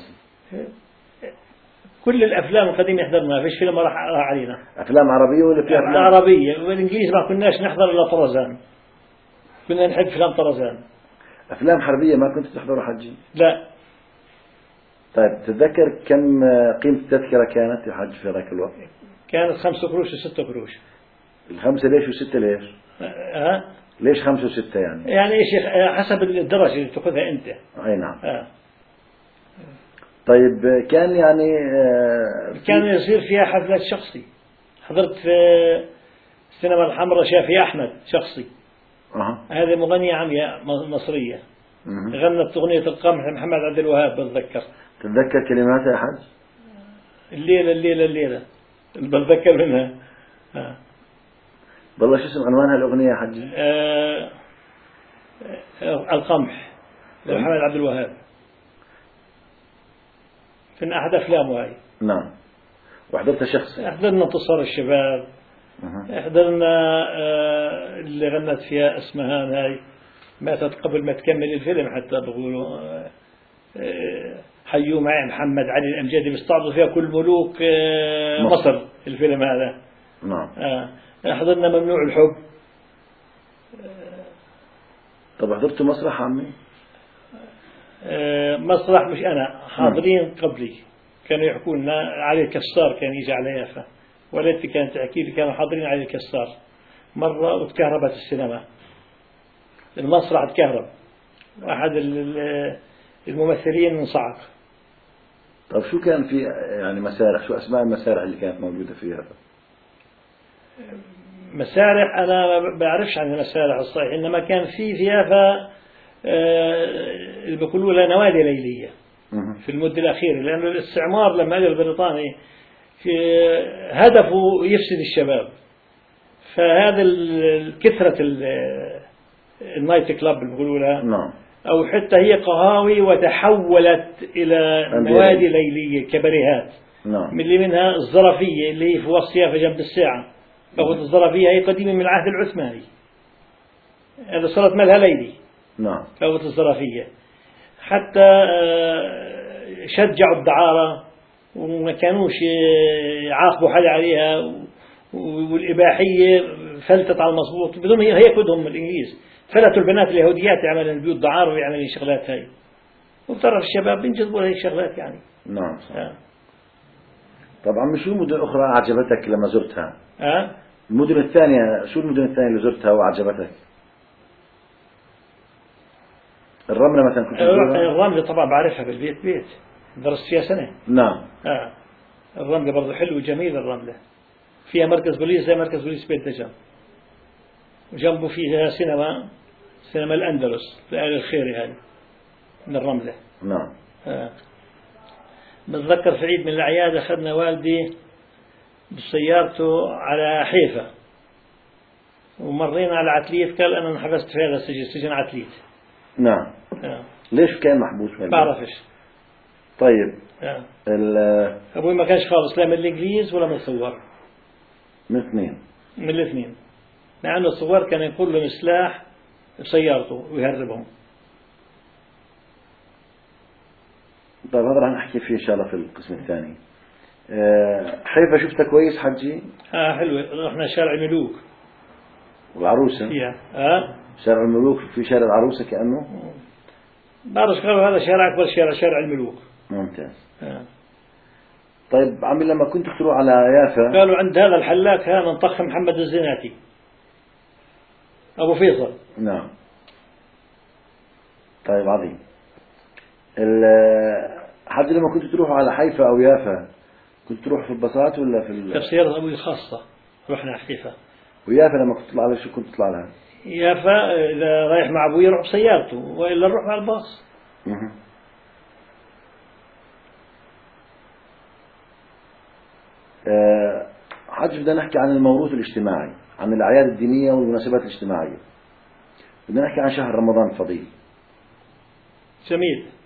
كل الأفلام القديمة حضرنا، فيش فيلم راح علينا. أفلام عربية ولا في أفلام عربية؟ والإنجليز ما كناش نحضر إلا طرزان، كنا نحب فيلم طرزان. أفلام حربية ما كنت تحضروا حجي؟ لا. طيب تتذكر كم قيمة التذكرة كانت يا حج في ذاك الوقت؟ كانت خمسة قروش وستة قروش. الخمسة ليش وستة ليش؟ أه؟ ليش خمسة وستة يعني؟ يعني إيش حسب الدرجة اللي تأخذها أنت. أي نعم. أه. طيب كان يعني كان يصير فيها حفلات شخصي. حضرت في السينما الحمراء شافي أحمد شخصي. أه. هذه مغنية عمياء مصرية. أه. غنت أغنية القمح محمد عبد الوهاب بتذكر. تتذكر كلماتها يا حج؟ الليلة الليلة الليلة بتذكر منها. أه. والله شو اسم عنوانها الأغنية يا حجي؟ أه أه القمح محمد عبد الوهاب. في أحد أفلامه هاي. نعم. وحضرتها شخصي؟ حضرنا انتصار الشباب. أه. حضرنا أه اللي غنت فيها اسمهان هاي ماتت قبل ما تكمل الفيلم حتى بقولوا أه حيوا معي محمد علي الأمجدي بيستعرضوا فيها كل ملوك أه مصر. مصر الفيلم هذا. نعم. أه حضرنا ممنوع الحب. طب حضرتوا مسرح عمي؟ أه مسرح مش أنا، حاضرين قبلي كانوا يحكوا لنا. علي الكسار كان يجي على يافا، والدتي كانت تحكي لي كانوا حاضرين علي الكسار مرة وتكهربت السينما، المسرح تكهرب، واحد الممثلين انصعق. طب شو كان في يعني مسارح؟ شو أسماء المسارح اللي كانت موجودة فيها؟ مسارح أنا ما بعرفش عن المسارح الصحيح، إنما كان في في يافا اللي بيقولوا لها نوادي ليلية في المدة الأخيرة، لأن الاستعمار لما أجى البريطاني هدفه يفسد الشباب، فهذا كثرة النايت كلاب اللي بيقولوا لها نعم. أو حتى هي قهاوي وتحولت إلى نوادي ليلية كبريهات. نعم. من اللي منها الظرفية اللي هي في وسط يافا جنب الساعة. فقلت الظرفية هي قديمة من العهد العثماني، هذا صارت مالها ليلي. نعم. فقلت الظرفية حتى شجعوا الدعارة وما كانوش يعاقبوا حدا عليها، والإباحية فلتت على المضبوط بدون هي كدهم الإنجليز، فلتوا البنات اليهوديات يعملوا البيوت دعارة ويعملوا الشغلات هاي، وبتعرف الشباب بينجذبوا لهي الشغلات يعني. نعم. آه. طبعا شو مدن أخرى أعجبتك لما زرتها؟ آه؟ المدن الثانية، شو المدن الثانية اللي زرتها وأعجبتك؟ الرملة مثلا كنت تزورها؟ الرملة طبعا بعرفها بالبيت بيت، درست فيها سنة. نعم. آه. الرملة برضو حلوة وجميلة، الرملة فيها مركز بوليس زي مركز بوليس بيت دجن، وجنبه فيها سينما سينما الأندلس لآل الخيري هذه من الرملة. نعم. آه. بتذكر في عيد من الأعياد أخذنا والدي بسيارته على حيفا ومرينا على عتليت، قال أنا انحبست في هذا السجن، سجن عتليت. نعم. آه. ليش كان محبوس؟ ما بعرفش. طيب. آه. أبوي ما كانش خالص لا من الإنجليز ولا من الثوار. من الاثنين. من الاثنين، لأن الثوار كان يكون لهم سلاح سيارته ويهربهم. طيب هذا راح نحكي فيه إن شاء الله في القسم الثاني. أه حيفا شفتها كويس حجي؟ آه حلوة. رحنا شارع الملوك والعروسة فيها. آه شارع الملوك في شارع العروسة كأنه. بعرف قالوا هذا شارع أكبر شارع، شارع الملوك. ممتاز. آه. طيب عمي لما كنت تروح على يافا قالوا عند هذا الحلاق هذا نطخ محمد الزناتي أبو فيصل. نعم. طيب عظيم. ال- حد لما كنت تروح على حيفا أو يافا كنت تروح في الباصات ولا في ال... بسيارة أبوي الخاصة رحنا حيفا. ويافا لما كنت تطلع على شو كنت تطلع لها؟ يافا إذا رايح مع أبوي يروح بسيارته وإلا نروح مع الباص. مه. أه حاج بدنا نحكي عن الموروث الاجتماعي، عن الأعياد الدينية والمناسبات الاجتماعية. بدنا نحكي عن شهر رمضان الفضيل. جميل.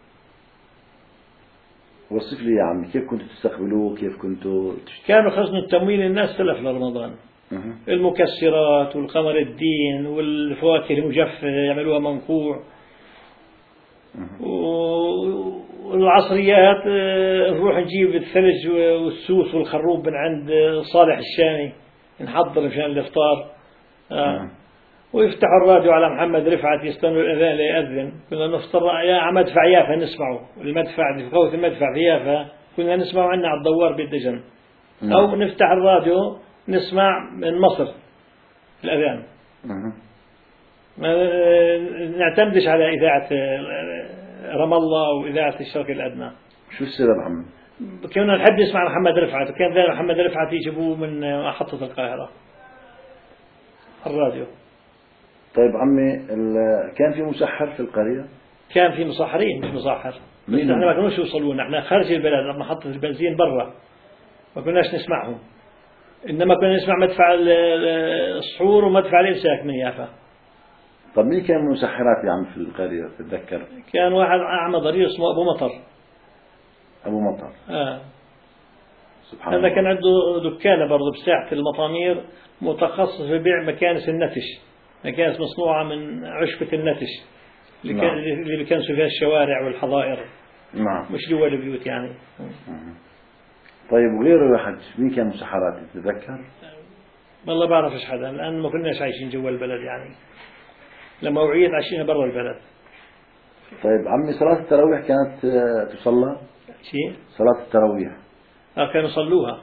وصف لي يا عمي كيف كنتوا تستقبلوه، كيف كنتوا تشت... كانوا خزن التموين الناس تلف لرمضان. مه. المكسرات والقمر الدين والفواكه المجففة يعملوها منقوع. مه. والعصريات نروح نجيب الثلج والسوس والخروب من عند صالح الشامي نحضر مشان الإفطار. آه. ويفتحوا الراديو على محمد رفعت يستنوا الأذان ليأذن. كنا نفطر يا مدفع يافا نسمعه، المدفع في قوة المدفع في يافا كنا نسمعه عنا على الدوار بالدجن. أو نفتح الراديو نسمع من مصر الأذان. ما نعتمدش على إذاعة رام الله وإذاعة الشرق الأدنى. شو السبب عمي؟ كنا نحب نسمع محمد رفعت، وكان دائما محمد رفعت يجيبوه من محطة القاهرة الراديو. طيب عمي ال- كان في مسحر في القرية؟ كان في مسحرين مش مسحر، بس احنا ما كانوش يوصلونا، احنا خارج البلد محطة البنزين برا ما كناش نسمعهم، إنما كنا نسمع مدفع السحور ومدفع الإمساك من يافا. طب مين كان من المسحرات يا عم في القرية تتذكر؟ كان واحد أعمى ضرير اسمه أبو مطر. أبو مطر. آه. سبحان هذا الله. كان عنده دكانة برضه بساحة المطامير متخصص في بيع مكانس النتش، مكانس مصنوعة من عشبة النتش اللي نعم. كان اللي بيكنسوا فيها الشوارع والحظائر، نعم. مش جوا البيوت يعني. طيب وغيره يا حج مين كان مسحرات تتذكر؟ والله بعرفش حدا لأن ما كناش عايشين جوا البلد يعني، لما وعيت عايشين برا البلد. طيب عمي صلاة التراويح كانت آه، تصلى؟ شيء؟ صلاة التراويح آه كانوا يصلوها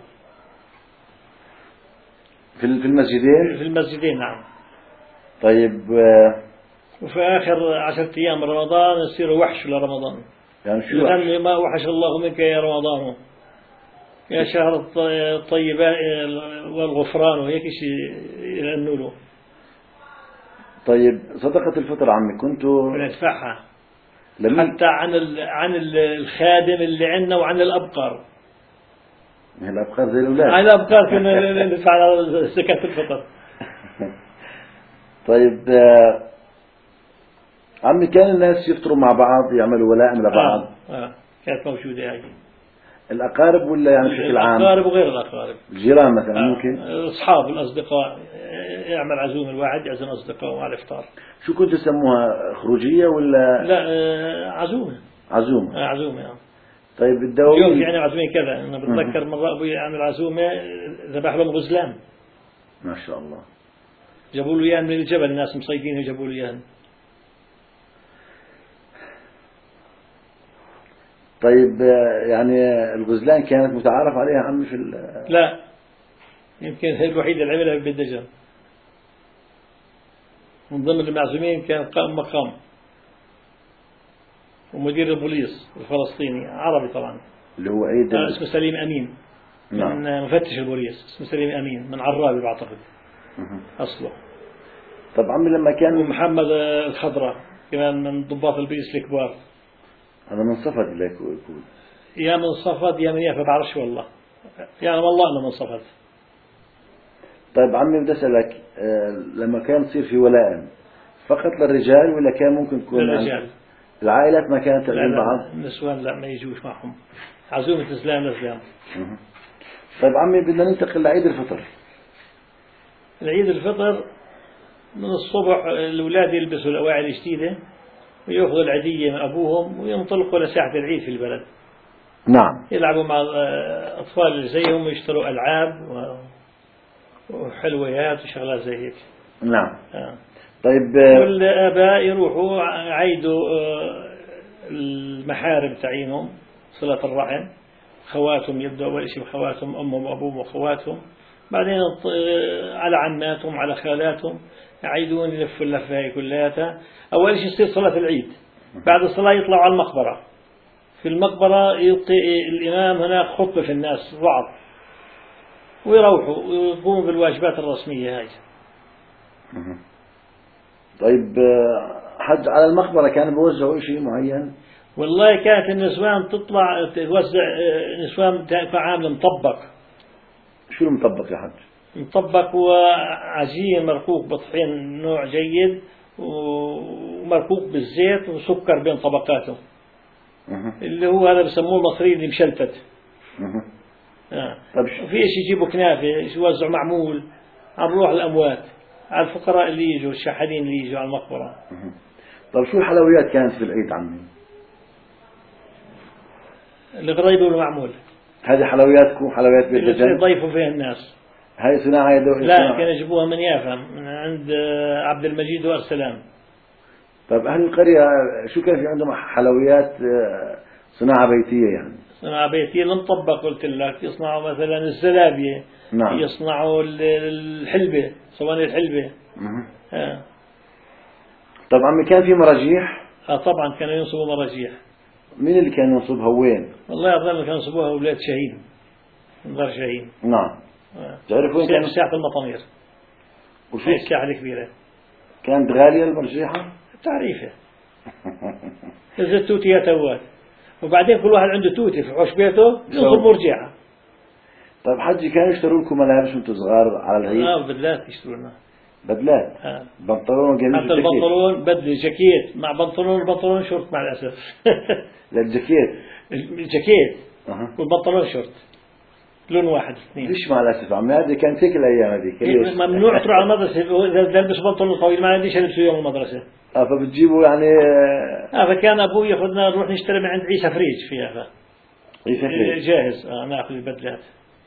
في ال- في المسجدين؟ في المسجدين. نعم. طيب آه، وفي آخر عشرة أيام من رمضان يصيروا وحش لرمضان، يعني شو لأن ما وحش الله منك يا رمضان يا شهر الط- الطيبات والغفران وهيك شيء يغنوا له. طيب صدقة الفطر عمي كنتوا وندفعها لمين؟ حتى عن ال- عن ال- الخادم اللي عندنا وعن الأبقار. الأبقار زي الأولاد. عن الأبقار كنا ندفع على زكاة الفطر. طيب آه، عمي كان الناس يفطروا مع بعض يعملوا ولائم لبعض؟ آه. آه. كانت موجودة هذه. الأقارب ولا يعني بشكل عام؟ الأقارب وغير الأقارب. الجيران مثلا آه. ممكن؟ أصحاب الأصدقاء يعمل عزومة، الواحد يعزم أصدقائه على الإفطار. شو كنت تسموها خروجية ولا؟ لا آه، عزومة. عزومة. آه، عزومة يعني. طيب اليوم الدواوين يعني عزومة كذا، أنا بتذكر مرة أبوي يعمل عزومة ذبح لهم غزلان. ما شاء الله. جابوا له إياه من الجبل، الناس مصيدين وجابوا له إياه. طيب آه، يعني الغزلان كانت متعارف عليها عمي في ال- لا يمكن هي الوحيدة اللي عملها في بالدجن. من ضمن المعزومين كان قائم مقام ومدير البوليس الفلسطيني عربي طبعا، اللي هو عيد آه، ال- اسمه سليم أمين. نعم. من مفتش البوليس اسمه سليم أمين من عرابي بعتقد مه. أصله. طب عمي لما كان ومحمد آه، الخضراء كمان من ضباط البوليس الكبار. هذا من صفد اللي يكون. يا من صفد يا من يافا بعرفش والله، يعني والله أنا من صفد. طيب عمي بدي أسألك آه، لما كان تصير في ولائم فقط للرجال ولا كان ممكن تكون للرجال؟ العائلات ما كانت لا تعزم لا بعض؟ النسوان لا ما يجوش معهم، عزومة إسلام لإسلام. مه. طيب عمي بدنا ننتقل لعيد الفطر. العيد الفطر من الصبح الأولاد يلبسوا الأواعي الجديدة ويأخذوا العيدية من أبوهم وينطلقوا لساحة العيد في البلد. نعم. يلعبوا مع الأطفال اللي زيهم ويشتروا ألعاب و- وحلويات وشغلات زي هيك. نعم. آه. طيب آه، والآباء يروحوا عيدوا آه، المحارم تعينهم صلة الرحم خواتهم، يبدأ أول شيء بخواتهم أمهم وأبوهم وخواتهم، بعدين على عماتهم على خالاتهم، يعيدون يلفوا اللفة هي كلها. أول شيء يصير صلاة العيد، بعد الصلاة يطلعوا على المقبرة، في المقبرة يلقي الإمام هناك خطبة في الناس وعظ، ويروحوا ويقوموا بالواجبات الرسمية هاي. طيب حج على المقبرة كان بيوزعوا شيء معين؟ والله كانت النسوان تطلع توزع نسوان طعام مطبق. شو المطبق يا حج؟ مطبق وعجين مرقوق بطحين نوع جيد ومرقوق بالزيت وسكر بين طبقاته، اللي هو هذا بسموه المصري اللي مشلتت. آه. طيب في إيش يجيبوا كنافة يوزعوا معمول عن روح الأموات على الفقراء اللي يجوا الشحادين اللي يجوا على المقبرة. طيب شو الحلويات كانت في العيد عمي؟ الغريبة والمعمول. هذه حلوياتكم حلويات بيت اللي يضيفوا فيها الناس. هاي صناعة هاي لا كانوا يجيبوها من يافا من عند عبد المجيد وارسلان. طيب أهل القرية شو كان في عندهم حلويات صناعة بيتية يعني؟ صناعة بيتية المطبق قلت لك، يصنعوا مثلا الزلابية. نعم. يصنعوا الحلبة صواني الحلبة. آه. طب عمي كان في مراجيح؟ آه طبعا كانوا ينصبوا مراجيح. مين اللي كان ينصبها وين؟ والله أظن كانوا ينصبوها أولاد شاهين انظر شاهين. نعم. آه. تعرف وين كان؟ ساعة المطامير. وشو الساعة الكبيرة كانت غالية المرجيحة؟ تعريفة. إذا التوتي يا توات، وبعدين كل واحد عنده توتي في حوش بيته ينصب مرجيحة. طيب حجي كانوا يشتروا لكم ملابس وانتم صغار على العيد؟ اه بدلات يشتروا لنا. بدلات؟ آه. بنطلون وقميص حتى البنطلون بدل جاكيت مع بنطلون البنطلون شورت مع الأسف. للجاكيت؟ الجاكيت أه. والبنطلون شورت لون واحد اثنين. ليش مع الأسف عمي هذه كانت هيك الأيام هذيك؟ ممنوع تروح على المدرسة إذا تلبس بنطلون طويل، ما عنديش ألبسه يوم المدرسة. اه فبتجيبوا يعني اه فكان أبوي ياخذنا نروح نشتري من عند عيسى فريج فيها. عيسى فريج جاهز اه ناخذ البدلات.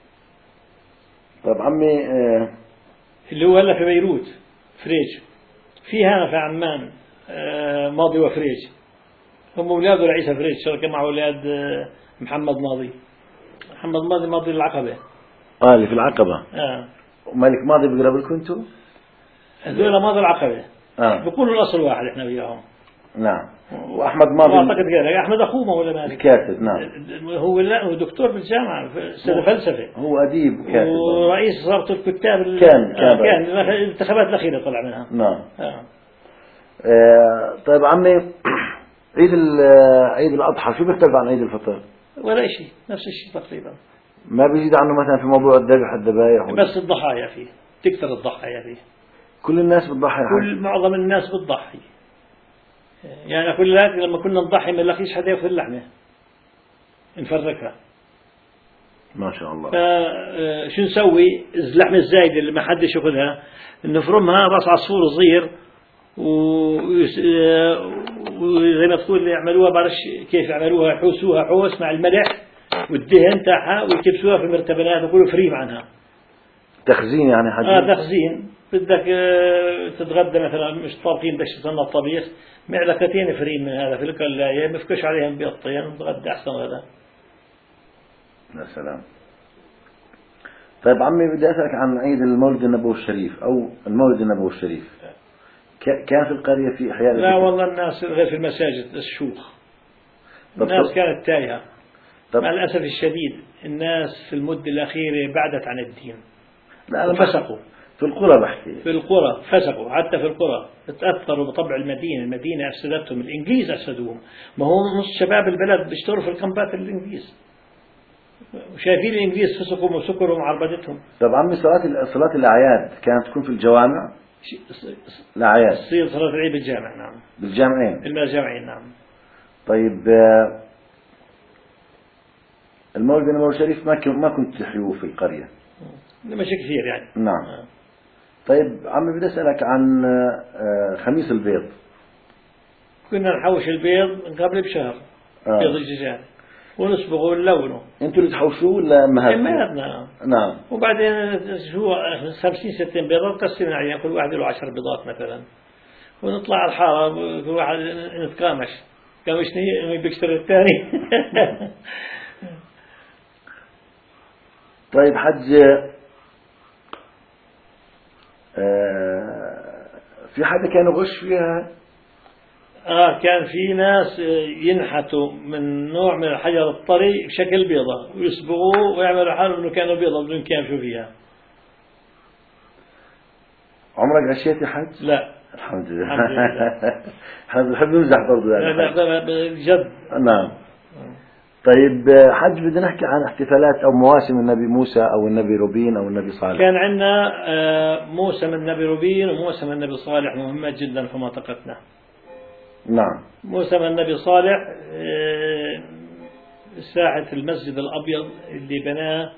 طب عمي آه اللي هو هلا في بيروت فريج، في هنا في عمان آه ماضي وفريج، هم أولاده لعيسى فريج، شركة مع أولاد آه محمد ماضي. محمد ماضي ماضي العقبة. اه اللي في العقبة. اه ومالك ماضي بقرب لكم انتم؟ هذول ماضي العقبة. اه بيقولوا الأصل واحد احنا وياهم. نعم. وأحمد ماضي أعتقد كذا. أحمد أخوه ما ولا مالك. الكاتب. نعم. هو لا هو دكتور بالجامعة في سنة فلسفة. هو أديب كاتب. ورئيس رابطة الكتاب. كان كان آه كان الانتخابات الأخيرة طلع منها. نعم. آه. آه طيب عمي عيد عيد الأضحى شو بيختلف عن عيد الفطر؟ ولا شيء، نفس الشيء تقريبا. ما بيزيد عنه مثلا في موضوع الذبح الذبائح؟ بس الضحايا فيه تكثر الضحايا فيه. كل الناس بتضحي؟ كل معظم الناس بتضحي. يعني أقول لك لما كنا نضحي ما نلاقيش حدا يأخذ اللحمة نفركها. ما شاء الله. شو نسوي؟ اللحمة الزايدة اللي ما حدش يأخذها نفرمها راس عصفور صغير وزي ما تقول يعملوها بعرفش كيف يعملوها، يحوسوها حوس مع الملح والدهن تاعها ويكبسوها في مرتبنات ويقولوا فريم عنها. تخزين يعني حاجة. اه تخزين. بدك تتغدى مثلا مش طابخين بدك تستنى الطبيخ معلقتين فريم من هذا في القلاية مفكش عليهم بيضتين وتغدى أحسن غدا. يا سلام. طيب عمي بدي أسألك عن عيد المولد النبوي الشريف أو المولد النبوي الشريف. كان في القرية في إحياء؟ لا والله الناس غير في المساجد الشيوخ. الناس كانت تايهة مع الأسف الشديد. الناس في المدة الأخيرة بعدت عن الدين. لا فسقوا في القرى بحكي. في القرى فسقوا حتى في القرى تأثروا بطبع المدينة. المدينة أفسدتهم، الإنجليز أفسدوهم. ما هو نص شباب البلد بيشتروا في الكامبات الإنجليز وشايفين الإنجليز فسقوا وسكروا وعربدتهم. طب عمي صلاة صلاة الأعياد كانت تكون في الجوامع؟ الأعياد تصير صلاة العيد بالجامع. نعم بالجامعين. المجامعين نعم. طيب المولد النبوي الشريف ما ما كنت تحيوه في القرية؟ مش كثير يعني. نعم. آه. طيب عمي بدي أسألك عن خميس البيض. كنا نحوش البيض من قبل بشهر. آه. بيض الدجاج ونصبغه ونلونه. انتوا اللي تحوشوه ولا امهاتكم؟ امهاتنا. نعم. وبعدين شو خمسين ستين بيضة نقسمها عليها كل واحد له عشر بيضات مثلا ونطلع على الحارة كل واحد نتقامش كمشني بيكسر الثاني. طيب حج، آه في حدا كان يغش فيها؟ آه كان في ناس ينحتوا من نوع من الحجر الطري بشكل بيضة ويصبغوه ويعملوا حالهم إنه كانوا بيضة بدون كان شو فيها. عمرك غشيتي حج؟ لا الحمد لله. الحمد لله. احنا بنحب نمزح برضه يعني. لا لا بجد. نعم. طيب حج، بدنا نحكي عن احتفالات أو مواسم النبي موسى أو النبي روبين أو النبي صالح. كان عندنا موسم النبي روبين وموسم النبي صالح مهمة جدا في منطقتنا. نعم. موسم النبي صالح ساحة المسجد الأبيض اللي بناه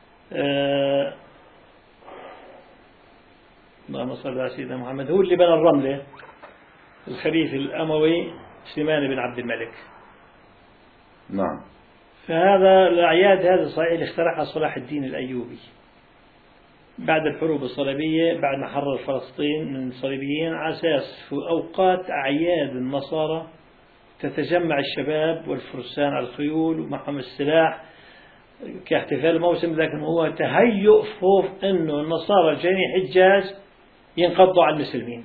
اللهم صل على سيدنا محمد، هو اللي بنى الرملة، الخليفة الأموي سليمان بن عبد الملك. نعم. فهذا الأعياد هذا صحيح اللي اخترعها صلاح الدين الأيوبي بعد الحروب الصليبية، بعد ما حرر فلسطين من الصليبيين، على أساس في أوقات أعياد النصارى تتجمع الشباب والفرسان على الخيول ومعهم السلاح كاحتفال موسم، لكن هو تهيؤ خوف أنه النصارى الجايين حجاج ينقضوا على المسلمين.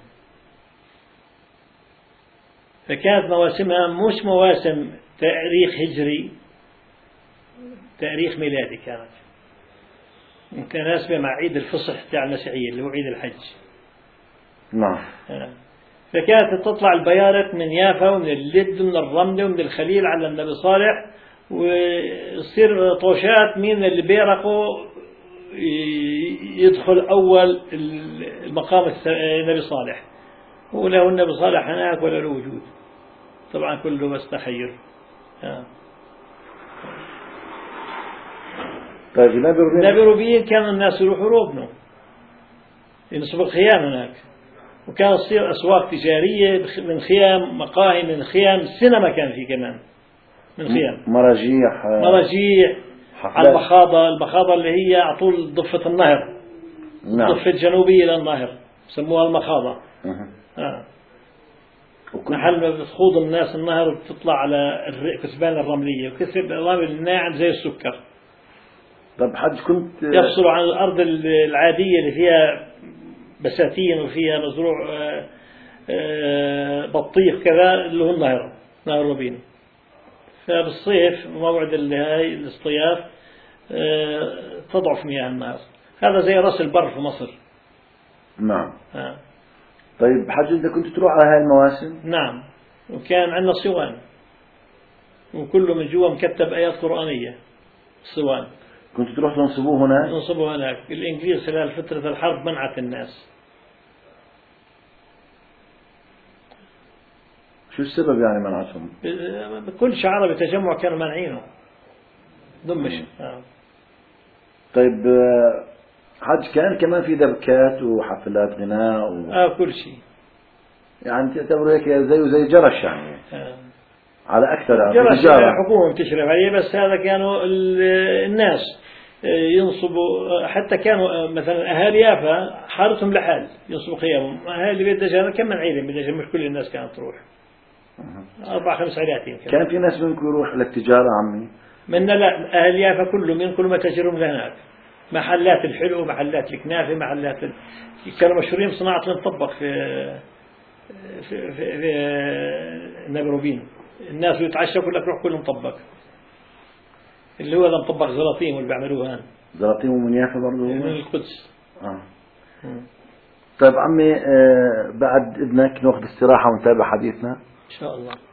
فكانت مواسمها مش مواسم تاريخ هجري، تاريخ ميلادي كانت متناسبة مع عيد الفصح تاع المسيحية اللي هو عيد الحج. نعم. فكانت تطلع البيارق من يافا ومن اللد ومن الرملة ومن الخليل على النبي صالح، ويصير طوشات مين اللي بيرقوا يدخل أول المقام النبي صالح، وله النبي صالح هناك ولا له وجود، طبعا كله بس تخير. طيب نبي روبين، نبي روبين كان الناس يروحوا روبنه ينصبوا خيام هناك، وكان تصير أسواق تجارية من خيام، مقاهي من خيام، السينما كان في كمان من خيام، مراجيح مراجيح على البخاضة، البخاضة اللي هي على طول ضفة النهر. نعم. الضفة الجنوبية للنهر يسموها المخاضة. آه. محل بتخوض الناس النهر وبتطلع على كثبان الرملية، وكثب الرمل الناعم زي السكر. طب حج كنت يفصل عن الأرض العادية اللي فيها بساتين وفيها مزروع بطيخ كذا اللي هو النهر، نهر روبين. فبالصيف موعد هاي الاصطياف تضعف مياه النهر، هذا زي رأس البر في مصر. نعم. آه. طيب حج، إذا كنت تروح على هاي المواسم؟ نعم. وكان عندنا صوان، وكله من جوا مكتب آيات قرآنية. صوان كنت تروح تنصبوه هناك؟ تنصبوه هناك. الإنجليز خلال فترة الحرب منعت الناس. شو السبب يعني منعتهم؟ كل شيء عربي تجمع كانوا مانعينه دمش. آه. طيب حج، كان كمان في دبكات وحفلات غناء و... آه كل شيء يعني تعتبروا هيك زي زي جرش يعني. آه. على أكثر جرش الحكومة بتشرف عليه، بس هذا كانوا الناس ينصبوا، حتى كانوا مثلا أهالي يافا حارتهم لحال ينصبوا خيامهم، أهالي بيت دجان كم من عيلة بيت دجان، مش كل الناس كانت تروح. أربع خمس عائلات يمكن. كان في ناس منكم يروح للتجارة عمي؟ منا لا، أهل يافا كلهم من كل ما تجرهم لهناك، محلات الحلو، محلات الكنافة، محلات ال... كانوا مشهورين بصناعة المطبخ في في في, في نبي روبين. الناس يتعشوا كلك روح كل مطبخ، اللي هو هذا مطبخ زلاطيم اللي بيعملوه هان. زلاطيم ومن يافا برضه؟ من القدس. آه. طيب عمي، آه بعد إذنك نأخذ استراحة ونتابع حديثنا إن شاء الله.